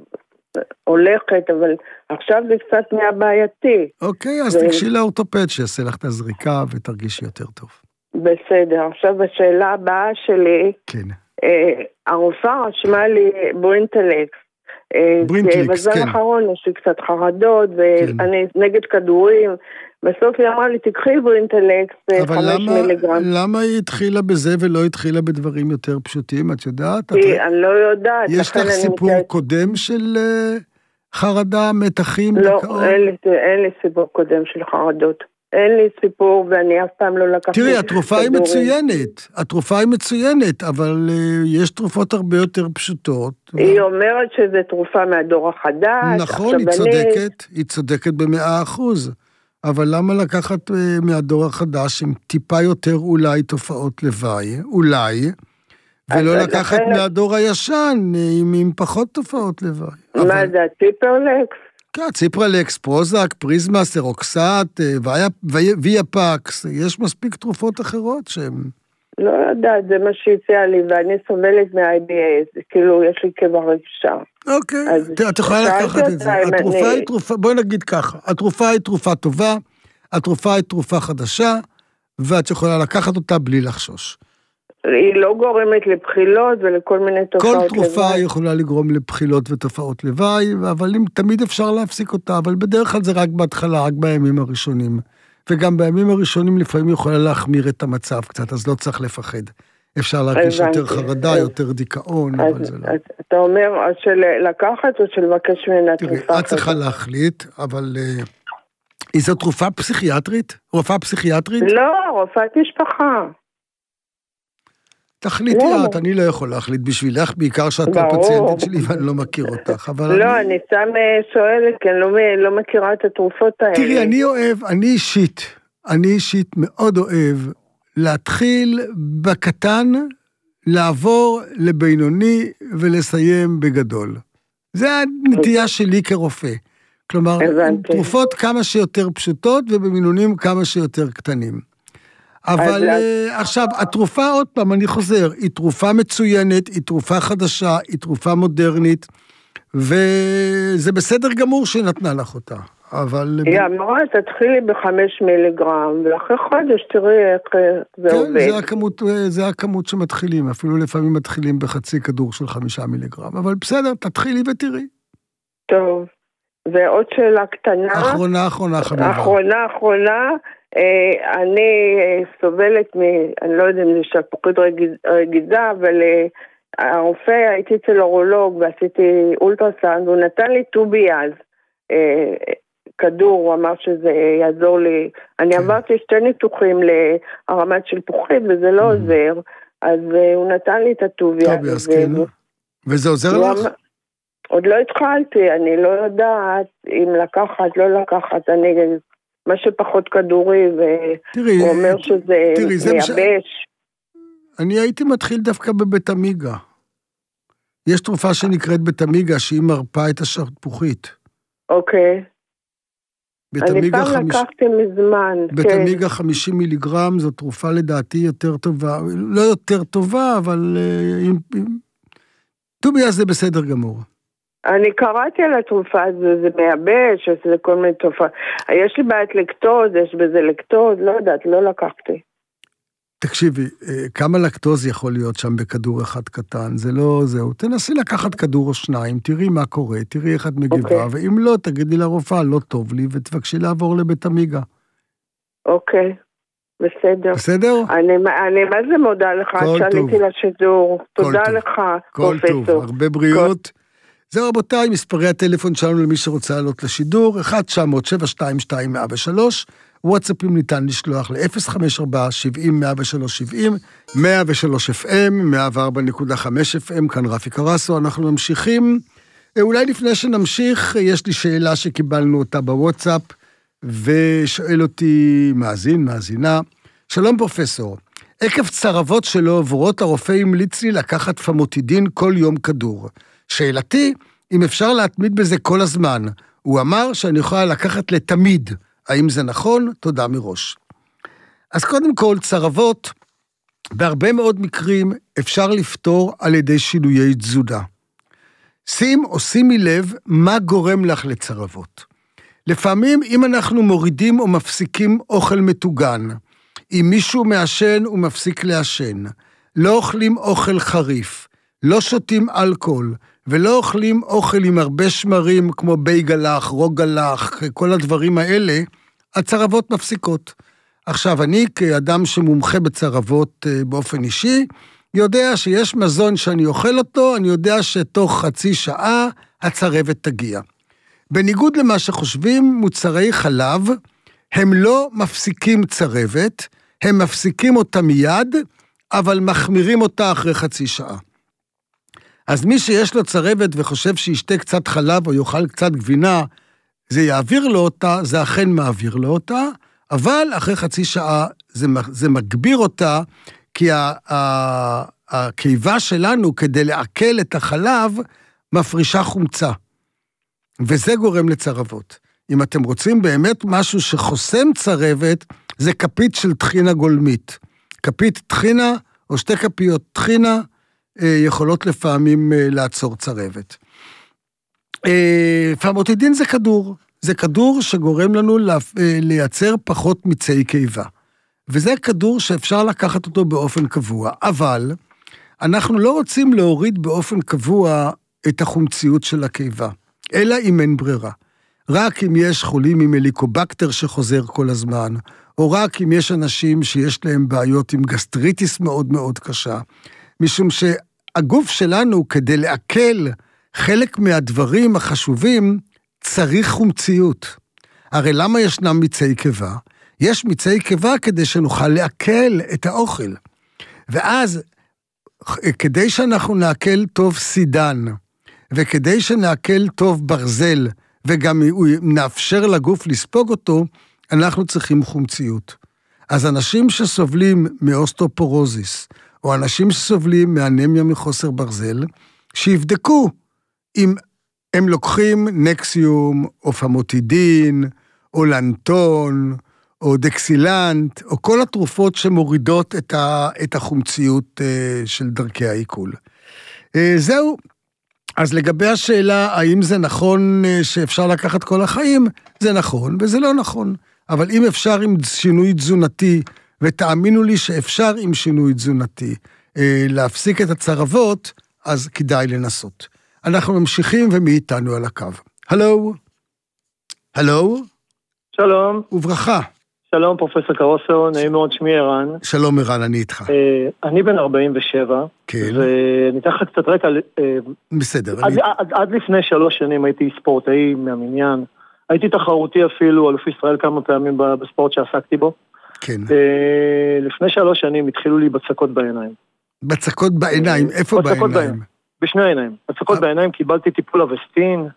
הולכת, אבל עכשיו זה קצת מהבעייתי. אוקיי, אז ו... תגשי לאורתופד שיעשה לך את הזריקה ותרגישי יותר טוב. בסדר, עכשיו השאלה הבאה שלי, כן. אה, הרופאה רשמה לי ברינטלקס, ברינטליקס, בזמן כן. האחרון יש לי קצת חרדות, ואני כן. נגד כדורים, בסוף היא אמרה לי, תקחי ברינטלקס, חמש מיליגרם. אבל למה היא התחילה בזה ולא התחילה בדברים יותר פשוטים, את יודעת? כי את... אני לא יודעת. יש לך סיפור מתייעת... קודם של uh, חרדה, מתחים? לא, דיכאון? אין לי, אין לי סיפור קודם של חרדות. אין לי סיפור, ואני אף פעם לא לקחתי... תראי, התרופה היא מצוינת, התרופה היא מצוינת, אבל uh, יש תרופות הרבה יותר פשוטות. היא ו... אומרת שזו תרופה מהדור החדש. נכון, היא צודקת, היא צודקת במאה אחוז. אבל למה לקחת uh, מהדור החדש עם טיפה יותר אולי תופעות לוואי, אולי, ולא לקחת לכן... מהדור הישן עם, עם פחות תופעות לוואי. מה אבל... זה, הציפרלקס? כן, ציפרלקס, פרוזק, פריזמה, סרוקסט, ויאפקס, יש מספיק תרופות אחרות שהן... לא יודעת, זה מה שהציע לי, ואני סובלת מה-איי בי אס, כאילו יש לי כבר אפשר. אוקיי, את יכולה לקחת את זה. התרופה היא תרופה, בואי נגיד ככה, התרופה היא תרופה טובה, התרופה היא תרופה חדשה, ואת יכולה לקחת אותה בלי לחשוש. היא לא גורמת לבחילות ולכל מיני תופעות לוואי. כל תרופה לוואי. יכולה לגרום לבחילות ותופעות לוואי, אבל תמיד אפשר להפסיק אותה, אבל בדרך כלל זה רק בהתחלה, רק בימים הראשונים. וגם בימים הראשונים לפעמים יכולה להחמיר את המצב קצת, אז לא צריך לפחד. אפשר להרגיש יותר חרדה, יותר דיכאון, אבל זה לא. אתה אומר שלקחת או שלבקש ממנה תרופה? תראי, את צריכה להחליט, אבל... היא זו תרופה פסיכיאטרית? רופאה פסיכיאטרית? לא, רופאת משפחה. תחליטי את, אני לא יכול להחליט בשבילך, בעיקר שאת לא פציינטית שלי ואני לא מכיר אותך. לא, אני סתם שואלת, כי אני לא מכירה את התרופות האלה. תראי, אני אוהב, אני אישית, אני אישית מאוד אוהב להתחיל בקטן, לעבור לבינוני ולסיים בגדול. זה הנטייה שלי כרופא. כלומר, תרופות כמה שיותר פשוטות ובמינונים כמה שיותר קטנים. אבל עכשיו, התרופה, עוד פעם, אני חוזר, היא תרופה מצוינת, היא תרופה חדשה, היא תרופה מודרנית, וזה בסדר גמור שנתנה לך אותה, אבל... היא אמרה, תתחילי בחמש מיליגרם, ואחרי חודש תראי איך זה עובד. כן, זה הכמות, זה הכמות שמתחילים, אפילו לפעמים מתחילים בחצי כדור של חמישה מיליגרם, אבל בסדר, תתחילי ותראי. טוב, ועוד שאלה קטנה. אחרונה, אחרונה, חביבה. אחרונה, אחרונה. אני סובלת מ... אני לא יודע אם זה שלפוחית רגיזה, אבל הרופא, הייתי אצל אורולוג ועשיתי אולטרסאונד, הוא נתן לי טוביאז, כדור, הוא אמר שזה יעזור לי. אני עברתי שתי ניתוחים להרמת של פוחית וזה לא עוזר, אז הוא נתן לי את הטוביאז. טוביאז, כן. וזה עוזר לך? עוד לא התחלתי, אני לא יודעת אם לקחת, לא לקחת, אני... מה שפחות כדורי, והוא אומר שזה מייבש. אני הייתי מתחיל דווקא בבטמיגה. יש תרופה שנקראת בטמיגה, שהיא מרפאה את השלפוחית. אוקיי. אני פעם לקחתי מזמן. בטמיגה חמישים מיליגרם, זו תרופה לדעתי יותר טובה. לא יותר טובה, אבל... טוביה זה בסדר גמור. אני קראתי על התרופה הזו, זה מייבש, זה כל מיני תופעה. יש לי בעיית לקטוז, יש בזה לקטוז, לא יודעת, לא לקחתי. תקשיבי, כמה לקטוז יכול להיות שם בכדור אחד קטן? זה לא זהו. תנסי לקחת כדור או שניים, תראי מה קורה, תראי איך את מגיבה, okay. ואם לא, תגידי לרופאה, לא טוב לי, ותבקשי לעבור לבטמיגה. אוקיי, בסדר. בסדר? אני, אני מה זה מודה לך, שעליתי לשידור. תודה טוב. לך, כל פרופסור. טוב, הרבה בריאות. כל... זהו רבותיי, מספרי הטלפון שלנו למי שרוצה לעלות לשידור, אחת תשע אפס אפס שבע שתיים שתיים מאה ושלוש, וואטסאפים ניתן לשלוח ל-אפס חמש ארבע שבעים מאה ושלוש שבעים, מאה ושלוש אף אם, מאה וארבע נקודה חמש אף אם, כאן רפי קרסו, אנחנו ממשיכים. אולי לפני שנמשיך, יש לי שאלה שקיבלנו אותה בוואטסאפ, ושואל אותי מאזין, מאזינה, שלום פרופסור, עקב צרבות שלו עוברות, הרופא המליץ לי לקחת פמוטידין כל יום כדור. שאלתי, אם אפשר להתמיד בזה כל הזמן. הוא אמר שאני יכולה לקחת לתמיד. האם זה נכון? תודה מראש. אז קודם כל, צרבות, בהרבה מאוד מקרים אפשר לפתור על ידי שינויי תזונה. שים או שימי לב מה גורם לך לצרבות. לפעמים אם אנחנו מורידים או מפסיקים אוכל מטוגן, אם מישהו מעשן ומפסיק לעשן, לא אוכלים אוכל חריף, לא שותים אלכוהול, ולא אוכלים אוכל עם הרבה שמרים כמו בייגלח, רוגלח, כל הדברים האלה, הצרבות מפסיקות. עכשיו, אני כאדם שמומחה בצרבות באופן אישי, יודע שיש מזון שאני אוכל אותו, אני יודע שתוך חצי שעה הצרבת תגיע. בניגוד למה שחושבים, מוצרי חלב, הם לא מפסיקים צרבת, הם מפסיקים אותה מיד, אבל מחמירים אותה אחרי חצי שעה. אז מי שיש לו צרבת וחושב שישתה קצת חלב או יאכל קצת גבינה, זה יעביר לו אותה, זה אכן מעביר לו אותה, אבל אחרי חצי שעה זה, זה מגביר אותה, כי הקיבה שלנו כדי לעכל את החלב מפרישה חומצה, וזה גורם לצרבות. אם אתם רוצים באמת משהו שחוסם צרבת, זה כפית של טחינה גולמית. כפית טחינה או שתי כפיות טחינה יכולות לפעמים לעצור צרבת. פמוטידין זה כדור, זה כדור שגורם לנו לייצר פחות מצי קיבה. וזה כדור שאפשר לקחת אותו באופן קבוע, אבל אנחנו לא רוצים להוריד באופן קבוע את החומציות של הקיבה, אלא אם אין ברירה. רק אם יש חולים עם הליקובקטר שחוזר כל הזמן, או רק אם יש אנשים שיש להם בעיות עם גסטריטיס מאוד מאוד קשה, משום שהגוף שלנו כדי לעכל חלק מהדברים החשובים צריך חומציות. הרי למה ישנם מצי קיבה? יש מצי קיבה כדי שנוכל לעכל את האוכל. ואז, כדי שאנחנו נעכל טוב סידן, וכדי שנעכל טוב ברזל, וגם נאפשר לגוף לספוג אותו, אנחנו צריכים חומציות. אז אנשים שסובלים מאוסטאופורוזיס, או אנשים שסובלים מאנמיה מחוסר ברזל, שיבדקו אם הם לוקחים נקסיום, או פמוטידין, או לנטון, או דקסילנט, או כל התרופות שמורידות את, ה, את החומציות של דרכי העיכול. זהו. אז לגבי השאלה, האם זה נכון שאפשר לקחת כל החיים? זה נכון, וזה לא נכון. אבל אם אפשר עם שינוי תזונתי, ותאמינו לי שאפשר עם שינוי תזונתי, להפסיק את הצרבות, אז כדאי לנסות. אנחנו ממשיכים ומאיתנו על הקו. הלו? הלו? שלום. וברכה. שלום פרופסור קרוסו, נעים מאוד, שמי ערן. שלום ערן, אני איתך. אני בן ארבעים ושבע, כן. וניתן לך קצת רקע. בסדר. עד, אני... עד, עד לפני שלוש שנים הייתי ספורטאי מהמניין, הייתי תחרותי אפילו, אלוף ישראל כמה פעמים בספורט שעסקתי בו. כן. לפני שלוש שנים התחילו לי בצקות בעיניים. בצקות בעיניים? איפה בעיניים? בעיניים? בשני העיניים. בצקות בעיניים, קיבלתי טיפול אבסטין.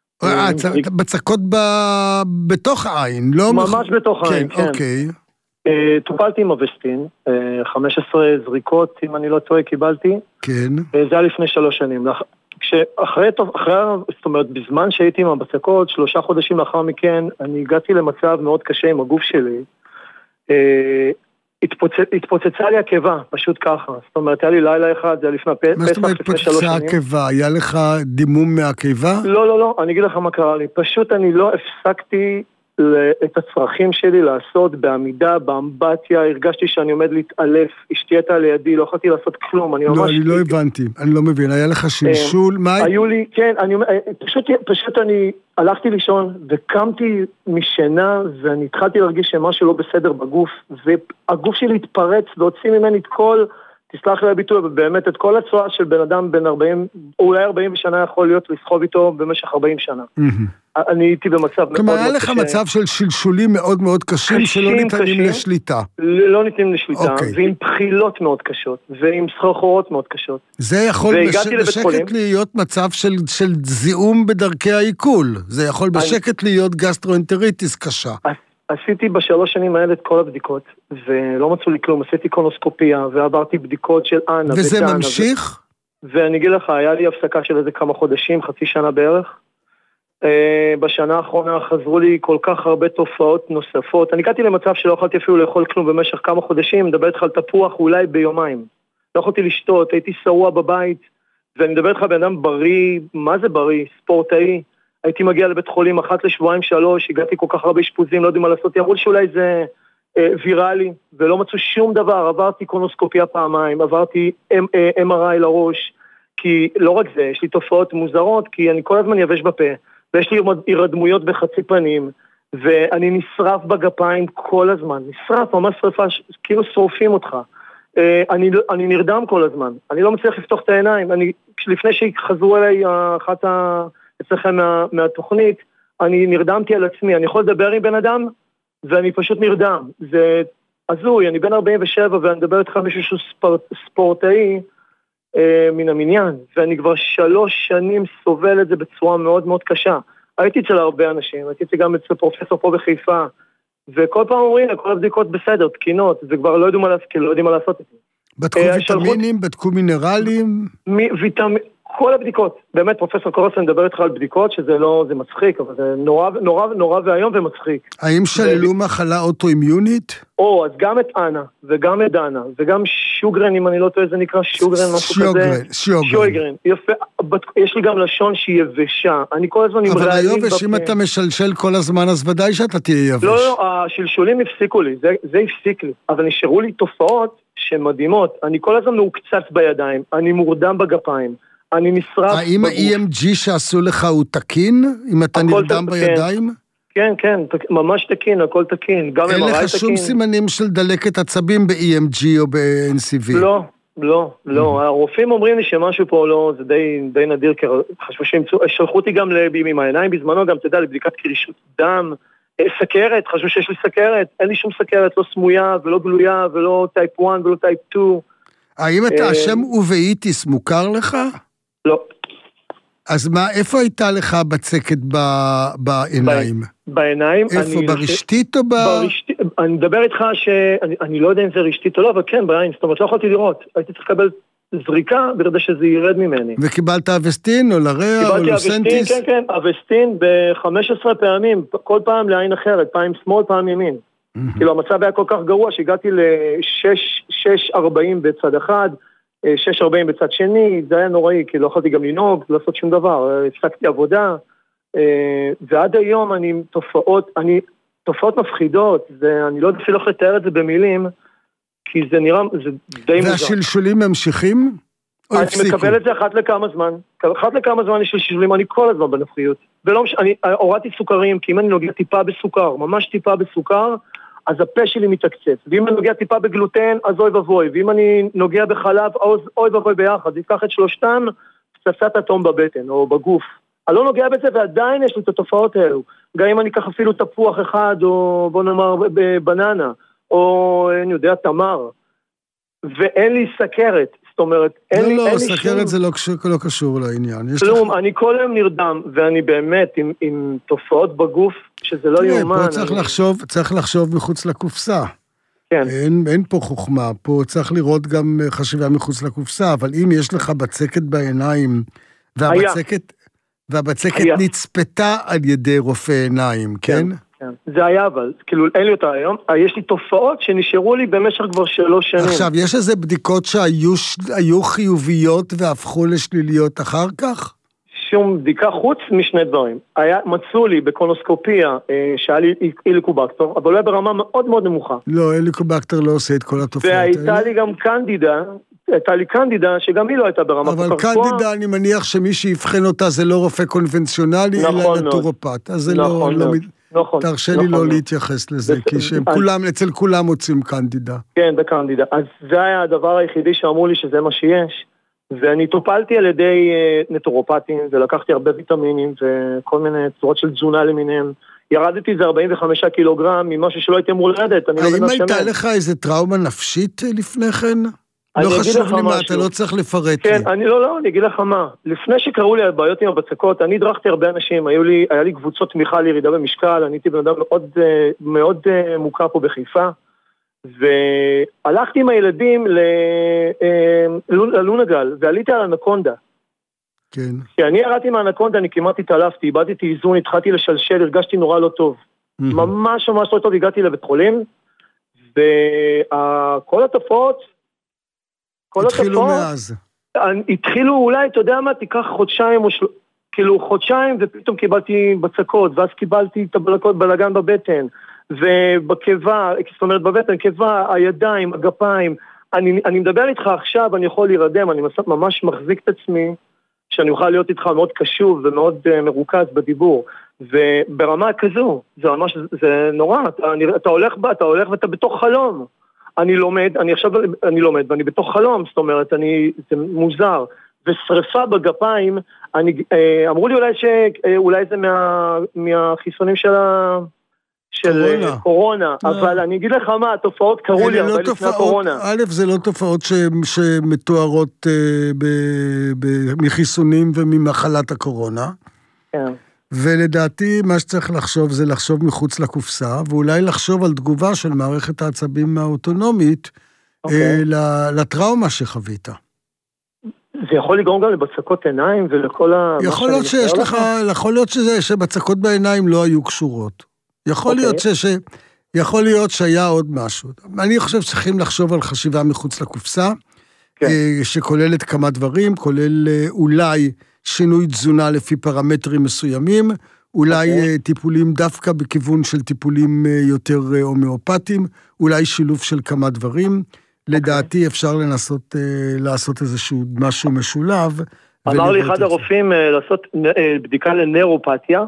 בצקות בתוך העין, לא... ממש בתוך העין, כן. אוקיי. טופלתי עם אבסטין, חמש עשרה זריקות, אם אני לא טועה, קיבלתי. כן. זה היה לפני שלוש שנים. כשאחרי, זאת אומרת, בזמן שהייתי עם הבצקות, שלושה חודשים לאחר מכן, אני הגעתי למצב מאוד קשה עם הגוף שלי. התפוצצה לי הקיבה, פשוט ככה. זאת אומרת, היה לי לילה אחד, זה היה לפני פסח, לפני שלוש שנים. מה זאת אומרת התפוצצה הקיבה? היה לך דימום מהקיבה? לא, לא, לא, אני אגיד לך מה קרה לי. פשוט אני לא הפסקתי את הצרכים שלי לעשות בעמידה, באמבטיה, הרגשתי שאני עומד להתעלף, אשתי הייתה לידי, לא יכולתי לעשות כלום, אני ממש... לא, אני לא הבנתי, אני לא מבין, היה לך שלשול, מה... היו לי, כן, אני פשוט, פשוט אני הלכתי לישון, וקמתי משינה, ואני התחלתי להרגיש שמשהו לא בסדר בגוף, והגוף שלי התפרץ, והוציא ממני את כל, תסלח לי הביטוי, באמת את כל הצועה של בן אדם בין ארבעים, או אולי ארבעים שנה יכול להיות לסחוב איתו במשך ארבעים שנה. אני הייתי במצב מאוד מאוד קשה. כלומר, היה לך מצב של שלשולים מאוד מאוד קשים, שלא ניתנים לשליטה. לא ניתנים לשליטה, ועם בחילות מאוד קשות, ועם סחרחורות מאוד קשות. זה יכול בשקט להיות מצב של זיהום בדרכי העיכול. זה יכול בשקט להיות גסטרואנטריטיס קשה. עשיתי בשלוש שנים האלה את כל הבדיקות, ולא מצאו לי כלום, עשיתי קולונוסקופיה, ועברתי בדיקות של אנה. וזה ממשיך? ו... ואני אגיד לך, היה לי הפסקה של איזה כמה חודשים, חצי שנה בערך. Uh, בשנה האחרונה חזרו לי כל כך הרבה תופעות נוספות. אני הגעתי למצב שלא יכולתי אפילו לאכול כלום במשך כמה חודשים, מדבר איתך על תפוח אולי ביומיים. לא יכולתי לשתות, הייתי שרוע בבית, ואני מדבר איתך בן אדם בריא, מה זה בריא? ספורטאי. הייתי מגיע לבית חולים אחת לשבועיים שלוש, הגעתי כל כך הרבה אשפוזים, לא יודעים מה לעשות, אמרו לי שאולי זה אה, ויראלי, ולא מצאו שום דבר, עברתי קולונוסקופיה פעמיים, עברתי אם אר איי לראש, כי לא רק זה, יש לי תופעות מוזרות, כי אני כל הזמן יבש בפה, ויש לי הרדמויות בחצי פנים, ואני נשרף בגפיים כל הזמן, נשרף, ממש שרפה, כאילו שורפים אותך. אה, אני, אני נרדם כל הזמן, אני לא מצליח לפתוח את העיניים, אני, לפני שחזרו אליי אחת ה... אצלכם מה, מהתוכנית, אני נרדמתי על עצמי, אני יכול לדבר עם בן אדם, ואני פשוט נרדם. זה עזוי, אני בן ארבעים ושבע, ואני מדבר איתך מישהו שהוא ספורט, ספורטאי אה, מן המניין, ואני כבר שלוש שנים סובל את זה בצורה מאוד מאוד קשה. הייתי אצל הרבה אנשים, הייתי אצל גם אצל פרופסור פה בחיפה, וכל פעם אומרים, כל הבדיקות בסדר, תקינות, וכבר לא יודעים מה לעשות, לא יודעים מה לעשות את זה. בדקו אה, ויטמינים, שלחות... בדקו מינרלים? מ- ויטמ... כל הבדיקות, באמת פרופסור קורסון מדבר איתך על בדיקות, שזה לא, זה מצחיק, אבל זה נורא, נורא, נורא והיום ומצחיק. האם שללו ו... מחלה אוטואימיונית? או, אז גם את אנה, וגם את דנה, וגם שוגרן, אם אני לא טועה, זה נקרא שוגרן, משהו שיוגרן, כזה. שיוגרן. שיוגרן, יפה, יש לי גם לשון שהיא יבשה, אני כל הזמן עם רעלים בפה. אבל היובש, אם אתה משלשל כל הזמן, אז ודאי שאתה תהיה יבש. לא, לא, השלשולים הפסיקו לי, זה, זה הפסיק לי, אבל נשארו לי תופעות שמדהימות, אני כל הזמן מעוקצץ בידיים, אני מורדם בגפיים. אני נשרף... האם ה-אי אם ג'י שעשו לך הוא תקין? אם אתה נרדם בידיים? כן, כן, ממש תקין, הכל תקין. אין לך שום סימנים של דלקת עצבים ב-אי אם ג'י או ב-אן סי וי? לא, לא, לא. הרופאים אומרים לי שמשהו פה לא, זה די נדיר, כי חשבו שימצאו, שלחו אותי גם עם העיניים בזמנו, גם תדע, לבדיקת קרישות דם, סכרת, חשבו שיש לי סכרת, אין לי שום סכרת, לא סמויה ולא גלויה ולא טייפ אחת ולא טייפ שתיים. האם אתה השם אובאיטיס מוכר לך? לא. אז מה, איפה הייתה לך בצקת ב, בעיניים? בעיניים? איפה, ברשתית או ב... ברשתית, אני מדבר איתך שאני אני לא יודע אם זה רשתית או לא, אבל כן, בעין, זאת אומרת, לא יכולתי לראות. הייתי צריך לקבל זריקה, ברדה שזה ירד ממני. וקיבלת אבסטין או לרע או לוסנטיס? כן, כן, אבסטין ב-חמש עשרה פעמים, כל פעם לעין אחרת, פעם שמאל, פעם ימין. כאילו, המצב היה כל כך גרוע שהגעתי ל-שש ארבעים בצד אחד, שש ארבעים בצד שני, זה היה נוראי, כי לא יכולתי גם לנהוג, לא לעשות שום דבר, הפסקתי עבודה, ועד היום אני תופעות, אני, תופעות מפחידות, זה, אני לא יודע אפילו איך לתאר את זה במילים, כי זה נראה, זה די מוזר. והשלשולים ממשיכים? אני מקבל את זה אחת לכמה זמן, אחת לכמה זמן יש שלשולים, אני כל הזמן בנפחיות, ולא מש... אני הורדתי סוכרים, כי אם אני נוגע טיפה בסוכר, ממש טיפה בסוכר, אז הפה שלי מתקצץ, ואם אני נוגע טיפה בגלוטן, אז אוי ובוי, ואם אני נוגע בחלב, אז אוי ובוי ביחד, ייקח את שלושתם, פצצת אטום בבטן, או בגוף. אני לא נוגע בזה, ועדיין יש לי את התופעות האלו. גם אם אני אקח אפילו תפוח אחד, או בוא נאמר בננה, או אני יודע, תמר, ואין לי סכרת, זאת אומרת, אין לי... לא, לא, סכרת זה לא קשור לעניין. כלום, אני כל היום נרדם, ואני באמת עם תופעות בגוף, שזה לא יאומן. פה צריך לחשוב, צריך לחשוב מחוץ לקופסה. כן. אין, אין פה חוכמה, פה צריך לראות גם חשיבה מחוץ לקופסה, אבל אם יש לך בצקת בעיניים, והבצקת, והבצקת נצפתה על ידי רופא עיניים, כן? כן. זה היה אבל, כאילו אין לי אותה היום, יש לי תופעות שנשארו לי במשך כבר שלוש שנים. עכשיו, יש איזה בדיקות שהיו חיוביות והפכו לשליליות אחר כך? שום בדיקה חוץ משני דברים. היה, מצאו לי בקולונוסקופיה שהיה לי הליקובקטר, אבל לא היה ברמה מאוד מאוד נמוכה. לא, הליקובקטר לא עושה את כל התופעות האלה. והייתה לי גם קנדידה, הייתה לי קנדידה שגם היא לא הייתה ברמה. אבל קנדידה, אני מניח שמי שיבחן אותה זה לא רופא קונבנציונלי, אלא נטורופט. אז זה לא... נכון, תרשה לי לא להתייחס לזה, כי שהם כולם, אצל כולם מוצאים קנדידה. כן, בקנדידה. אז זה היה הדבר היחידי שאמרו לי שזה מה שיש, ואני טופלתי על ידי נטורופטים, ולקחתי הרבה ויטמינים, וכל מיני צורות של תזונה למיניהם. ירדתי איזה ארבעים וחמישה קילוגרם, ממשהו שלא הייתי אמור לרדת. האם הייתה לך איזה טראומה נפשית לפני כן? לא חשוב לי מה, אתה לא צריך לפרט לי. כן, אני לא, לא, אני אגיד לך מה. לפני שקראו לי על בעיות עם הבצקות, אני הדרכתי הרבה אנשים, היו לי, היה לי קבוצות תמיכה לירידה במשקל, אני הייתי בן אדם מאוד, מאוד מוכר פה בחיפה, והלכתי עם הילדים ללונגל, ועליתי על אנקונדה. כן. כשאני ירדתי מהאנקונדה, אני כמעט התעלפתי, איבדתי איזון, התחלתי לשלשל, הרגשתי נורא לא טוב. ממש ממש לא טוב, הגעתי לבית חולים, וכל התופעות, כל התחילו מאז. התחילו אולי, אתה יודע מה, תיקח חודשיים, או של... כאילו חודשיים, ופתאום קיבלתי בצקות, ואז קיבלתי את הבלקות בלגן בבטן, ובקיבה, זאת אומרת בבטן, קיבה, הידיים, הגפיים, אני, אני מדבר איתך עכשיו, אני יכול להירדם, אני ממש מחזיק את עצמי, שאני אוכל להיות איתך מאוד קשוב ומאוד uh, מרוכז בדיבור, וברמה כזו, זה ממש, זה נורא, אתה, אני, אתה הולך בה, אתה הולך ואתה בתוך חלום, אני לומד, אני עכשיו, אני לומד ואני בתוך חלום, זאת אומרת, אני, זה מוזר, ושריפה בגפיים, אני, uh, אמרו לי אולי, ש, uh, אולי זה מה, מהחיסונים של ה... של קורונה, קורונה. אבל אני אגיד לך מה, התופעות קרו לי הרבה לפני הקורונה. א', זה לא תופעות ש, שמתוארות uh, ב, ב, מחיסונים וממחלת הקורונה. כן. ולדעתי מה שצריך לחשוב זה לחשוב מחוץ לקופסה, ואולי לחשוב על תגובה של מערכת העצבים האוטונומית okay. uh, לטראומה שחווית. זה יכול לגרום גם לבצקות עיניים ולכל ה... יכול להיות שיש לך, יכול להיות שזה, שבצקות בעיניים לא היו קשורות. יכול להיות ש... יכול להיות שהיה עוד משהו. אני חושב שצריכים לחשוב על חשיבה מחוץ לקופסה, שכוללת כמה דברים, כולל אולי שינוי תזונה לפי פרמטרים מסוימים, אולי טיפולים דווקא בכיוון של טיפולים יותר הומאופטיים, אולי שילוב של כמה דברים. לדעתי אפשר לנסות לעשות איזשהו משהו משולב. אמר לי אחד הרופאים לעשות בדיקה לנרופתיה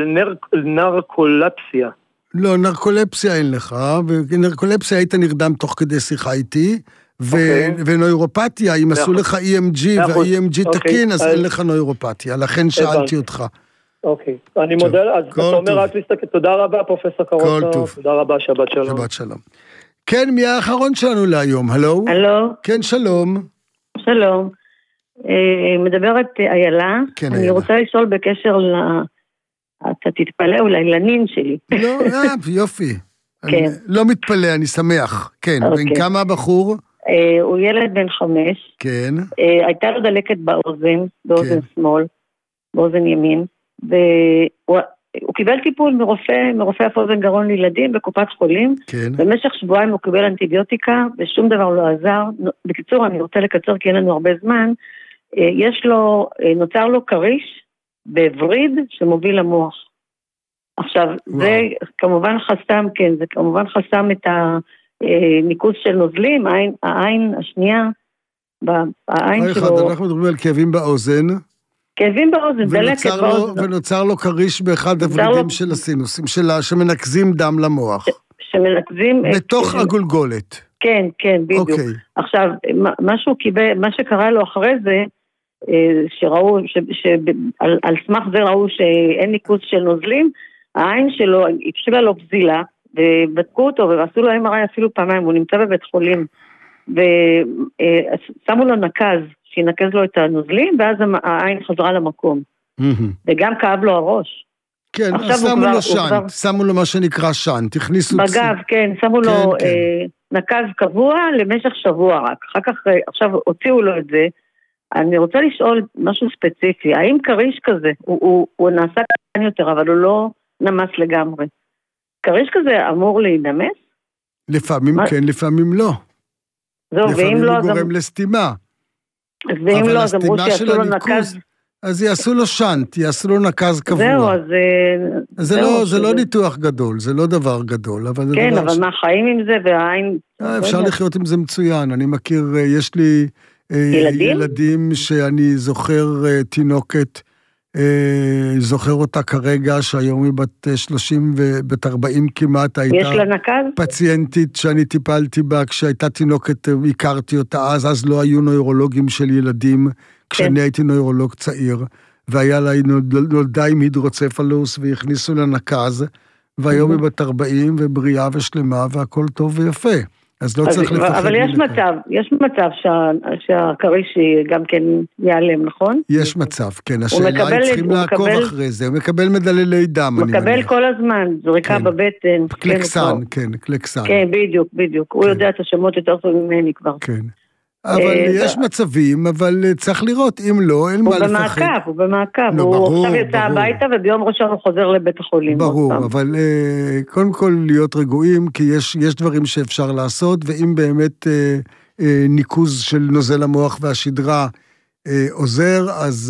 ולנרקולפסיה. לא, נרקולפסיה אין לך, ונרקולפסיה היית נרדם תוך כדי שיחה איתי, ונוירופתיה, אם עשו לך אי אם ג'י וה-אי אם ג'י תקין, אז אין לך נוירופתיה, לכן שאלתי אותך. אוקיי, אני מודה, אז אתה אומר רק להסתכל, תודה רבה פרופסור קרוסו, תודה רבה, שבת שלום. שבת שלום. כן, מי האחרון שלנו להיום, הלו? הלו. כן, שלום. שלום. מדברת איילה, אני רוצה לשאול בקשר ל... אתה תתפלא אולי לנין שלי. לא, יופי. לא מתפלא, אני שמח. כן, בן כמה הבחור? הוא ילד בן חמש. כן. הייתה לו דלקת באוזן, באוזן שמאל, באוזן ימין, והוא קיבל טיפול מרופא, מרופא אף אוזן גרון לילדים בקופת חולים. כן. במשך שבועיים הוא קיבל אנטיביוטיקה, ושום דבר לא עזר. בקיצור, אני רוצה לקצר כי אין לנו הרבה זמן. יש לו, נוצר לו קריש בווריד שמוביל למוח. עכשיו, וואו. זה כמובן חסם, כן, זה כמובן חסם את הניקוז של נוזלים, העין, העין השנייה, העין שלו... אחד, אנחנו מדברים על כאבים באוזן. כאבים באוזן, דלקת באוזן. ונוצר לו קריש באחד הוורידים לו... של הסינוסים, שלה, שמנקזים דם למוח. ש, שמנקזים... בתוך את... הגולגולת. כן, כן, בדיוק. אוקיי. עכשיו, מה שהוא קיבל, מה שקרה לו אחרי זה, שראו, שעל על סמך זה ראו שאין ניקוז של נוזלים, העין שלו הפשילה לו פזילה, ובדקו אותו ועשו לו אם אר איי אפילו פעמיים, הוא נמצא בבית חולים, ושמו לו נקז, שינקז לו את הנוזלים, ואז העין חזרה למקום. וגם כאב לו הראש. כן, שמו לו שנט, שמו לו מה שנקרא שנט, תכניסו... בגב, כן, שמו לו נקז קבוע למשך שבוע רק. אחר כך, עכשיו הוציאו לו את זה, אני רוצה לשאול משהו ספציפי, האם קריש כזה, הוא, הוא, הוא נעשה קטן יותר, אבל הוא לא נמס לגמרי. קריש כזה אמור להידמס? לפעמים מה? כן, לפעמים לא. זהו, לפעמים לא, הוא גורם גם... לסתימה. ואם לא, אז אמרו שיעשו לו נקז... אז יעשו לו שנט, יעשו לו נקז קבוע. זהו, אז... זה, זהו, לא, זה לא ניתוח גדול, זה לא דבר גדול. אבל כן, דבר אבל ש... מה, חיים עם זה והעין... אפשר לחיות עם זה מצוין, אני מכיר, יש לי... ילדים? ילדים שאני זוכר תינוקת, זוכר אותה כרגע, שהיום היא בת שלושים ובת ארבעים כמעט, יש לה נקז? פציינטית שאני טיפלתי בה, כשהייתה תינוקת, הכרתי אותה אז, אז לא היו נוירולוגים של ילדים, כשאני הייתי נוירולוג צעיר, והיה לה נולדה עם הידרוצפלוס, והכניסו לה נקז, והיום היא בת ארבעים, ובריאה ושלמה, והכל טוב ויפה. אז לא צריך לפחד. אבל יש מצב, יש מצב שהקריש גם כן ייעלם, נכון? יש מצב, כן. השאלה היא צריכים לעקוב אחרי זה. הוא מקבל מדללי דם, אני מניח. מקבל כל הזמן, זריקה בבטן. קלקסן, כן, קלקסן. כן, בדיוק, בדיוק. הוא יודע את השמות יותר טוב ממני כבר. כן. אבל יש מצבים, אבל צריך לראות, אם לא, אין מה לפחד. הוא במעקב, הוא במעקב. הוא עכשיו יצא הביתה, וביום ראשון הוא חוזר לבית החולים. ברור, אבל קודם כל להיות רגועים, כי יש דברים שאפשר לעשות, ואם באמת ניקוז של נוזל המוח והשדרה עוזר, אז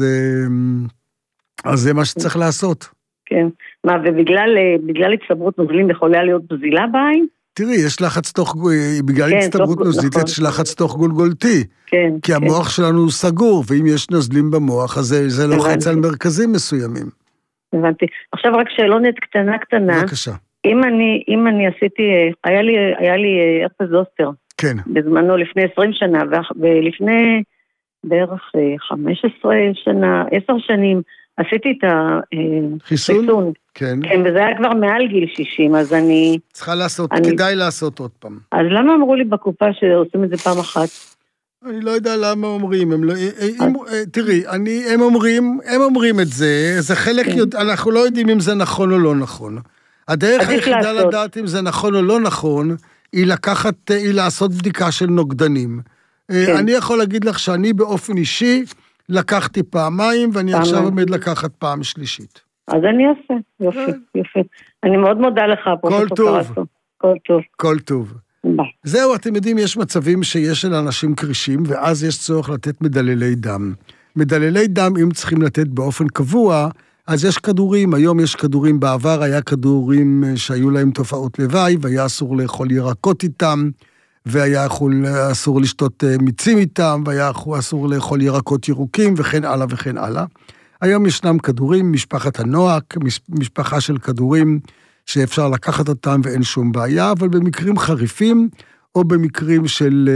זה מה שצריך לעשות. כן. מה, ובגלל הצטברות נוזלים יכולה להיות בזילה בעין? תראי, יש לחץ תוך, בגלל הצטברות נוזלית, יש לחץ תוך גולגולתי. כן. כי המוח שלנו הוא סגור, ואם יש נוזלים במוח, אז זה לוחץ על מרכזים מסוימים. הבנתי. עכשיו רק שאלונת קטנה קטנה. בבקשה. אם אני, אם אני עשיתי, היה לי, היה לי הרפס זוסטר. כן. בזמנו, לפני עשרים שנה, ולפני בערך חמש עשרה שנה, עשר שנים, עשיתי את החיסון. כן. כן, וזה היה כבר מעל גיל שישים, אז אני... צריכה לעשות, אני... כדאי לעשות עוד פעם. אז למה אמרו לי בקופה שעושים את זה פעם אחת? אני לא יודע למה אומרים, הם לא... הם... תראי, אני, הם אומרים, הם אומרים את זה, זה חלק, כן. יודע, אנחנו לא יודעים אם זה נכון או לא נכון. הדרך היחידה לדעת אם זה נכון או לא נכון, היא לקחת, היא לעשות בדיקה של נוגדנים. כן. אני יכול להגיד לך שאני באופן אישי, לקחתי פעמיים, ואני פעמיים. עכשיו עומד לקחת פעם שלישית. אז אני אעשה, יופי, יופי. אני מאוד מודה לך, כל טוב. כל טוב. כל טוב. ביי. זהו, אתם יודעים, יש מצבים שיש של אנשים קרישים, ואז יש צורך לתת מדללי דם. מדללי דם, אם צריכים לתת באופן קבוע, אז יש כדורים, היום יש כדורים, בעבר היה כדורים שהיו להם תופעות לוואי, והיה אסור לאכול ירקות איתם, והיה יכול, אסור לשתות מיצים איתם, והיה אסור לאכול ירקות ירוקים, וכן הלאה וכן הלאה. היום ישנם כדורים, משפחת הנועק, משפחה של כדורים שאפשר לקחת אותם ואין שום בעיה, אבל במקרים חריפים, או במקרים של,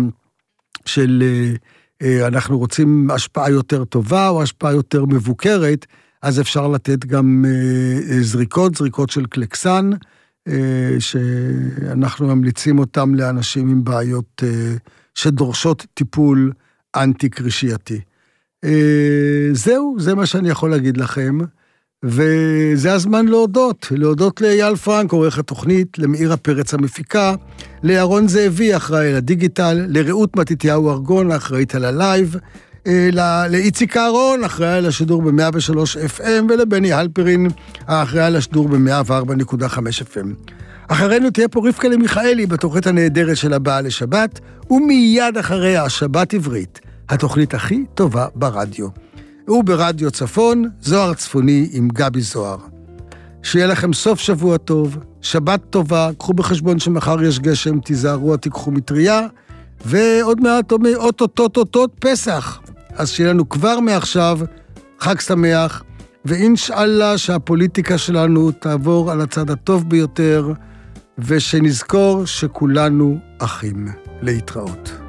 של אנחנו רוצים השפעה יותר טובה, או השפעה יותר מבוקרת, אז אפשר לתת גם זריקות, זריקות של קלקסן, שאנחנו ממליצים אותם לאנשים עם בעיות שדורשות טיפול אנטי-קרישייתי. זהו, זה מה שאני יכול להגיד לכם, וזה הזמן להודות, להודות לאייל פרנק, עורך התוכנית, למאירה פרץ המפיקה, לארון זאבי, אחראי על הדיגיטל, לרעות מתתיהו ארגון, אחראית על הלייב, לאיציק אהרון, אחראי על השידור ב-מאה ושלוש אף אם, ולבני הלפרין, האחראי על השידור ב-מאה וארבע נקודה חמש אף אם. אחרינו תהיה פה רבקה למיכאלי בתוכנית הנהדרת של הבאה לשבת, ומיד אחריה שבת עברית, התוכנית הכי טובה ברדיו. וברדיו צפון, זוהר צפוני עם גבי זוהר. שיהיה לכם סוף שבוע טוב, שבת טובה, קחו בחשבון שמחר יש גשם, תיזהרו, תיקחו מטריה, ועוד מעט אוטוטוטוטוט פסח. אז שיהיה לנו כבר מעכשיו חג שמח, ואינשאללה שהפוליטיקה שלנו תעבור על הצד הטוב ביותר, ושנזכור שכולנו אחים. להתראות.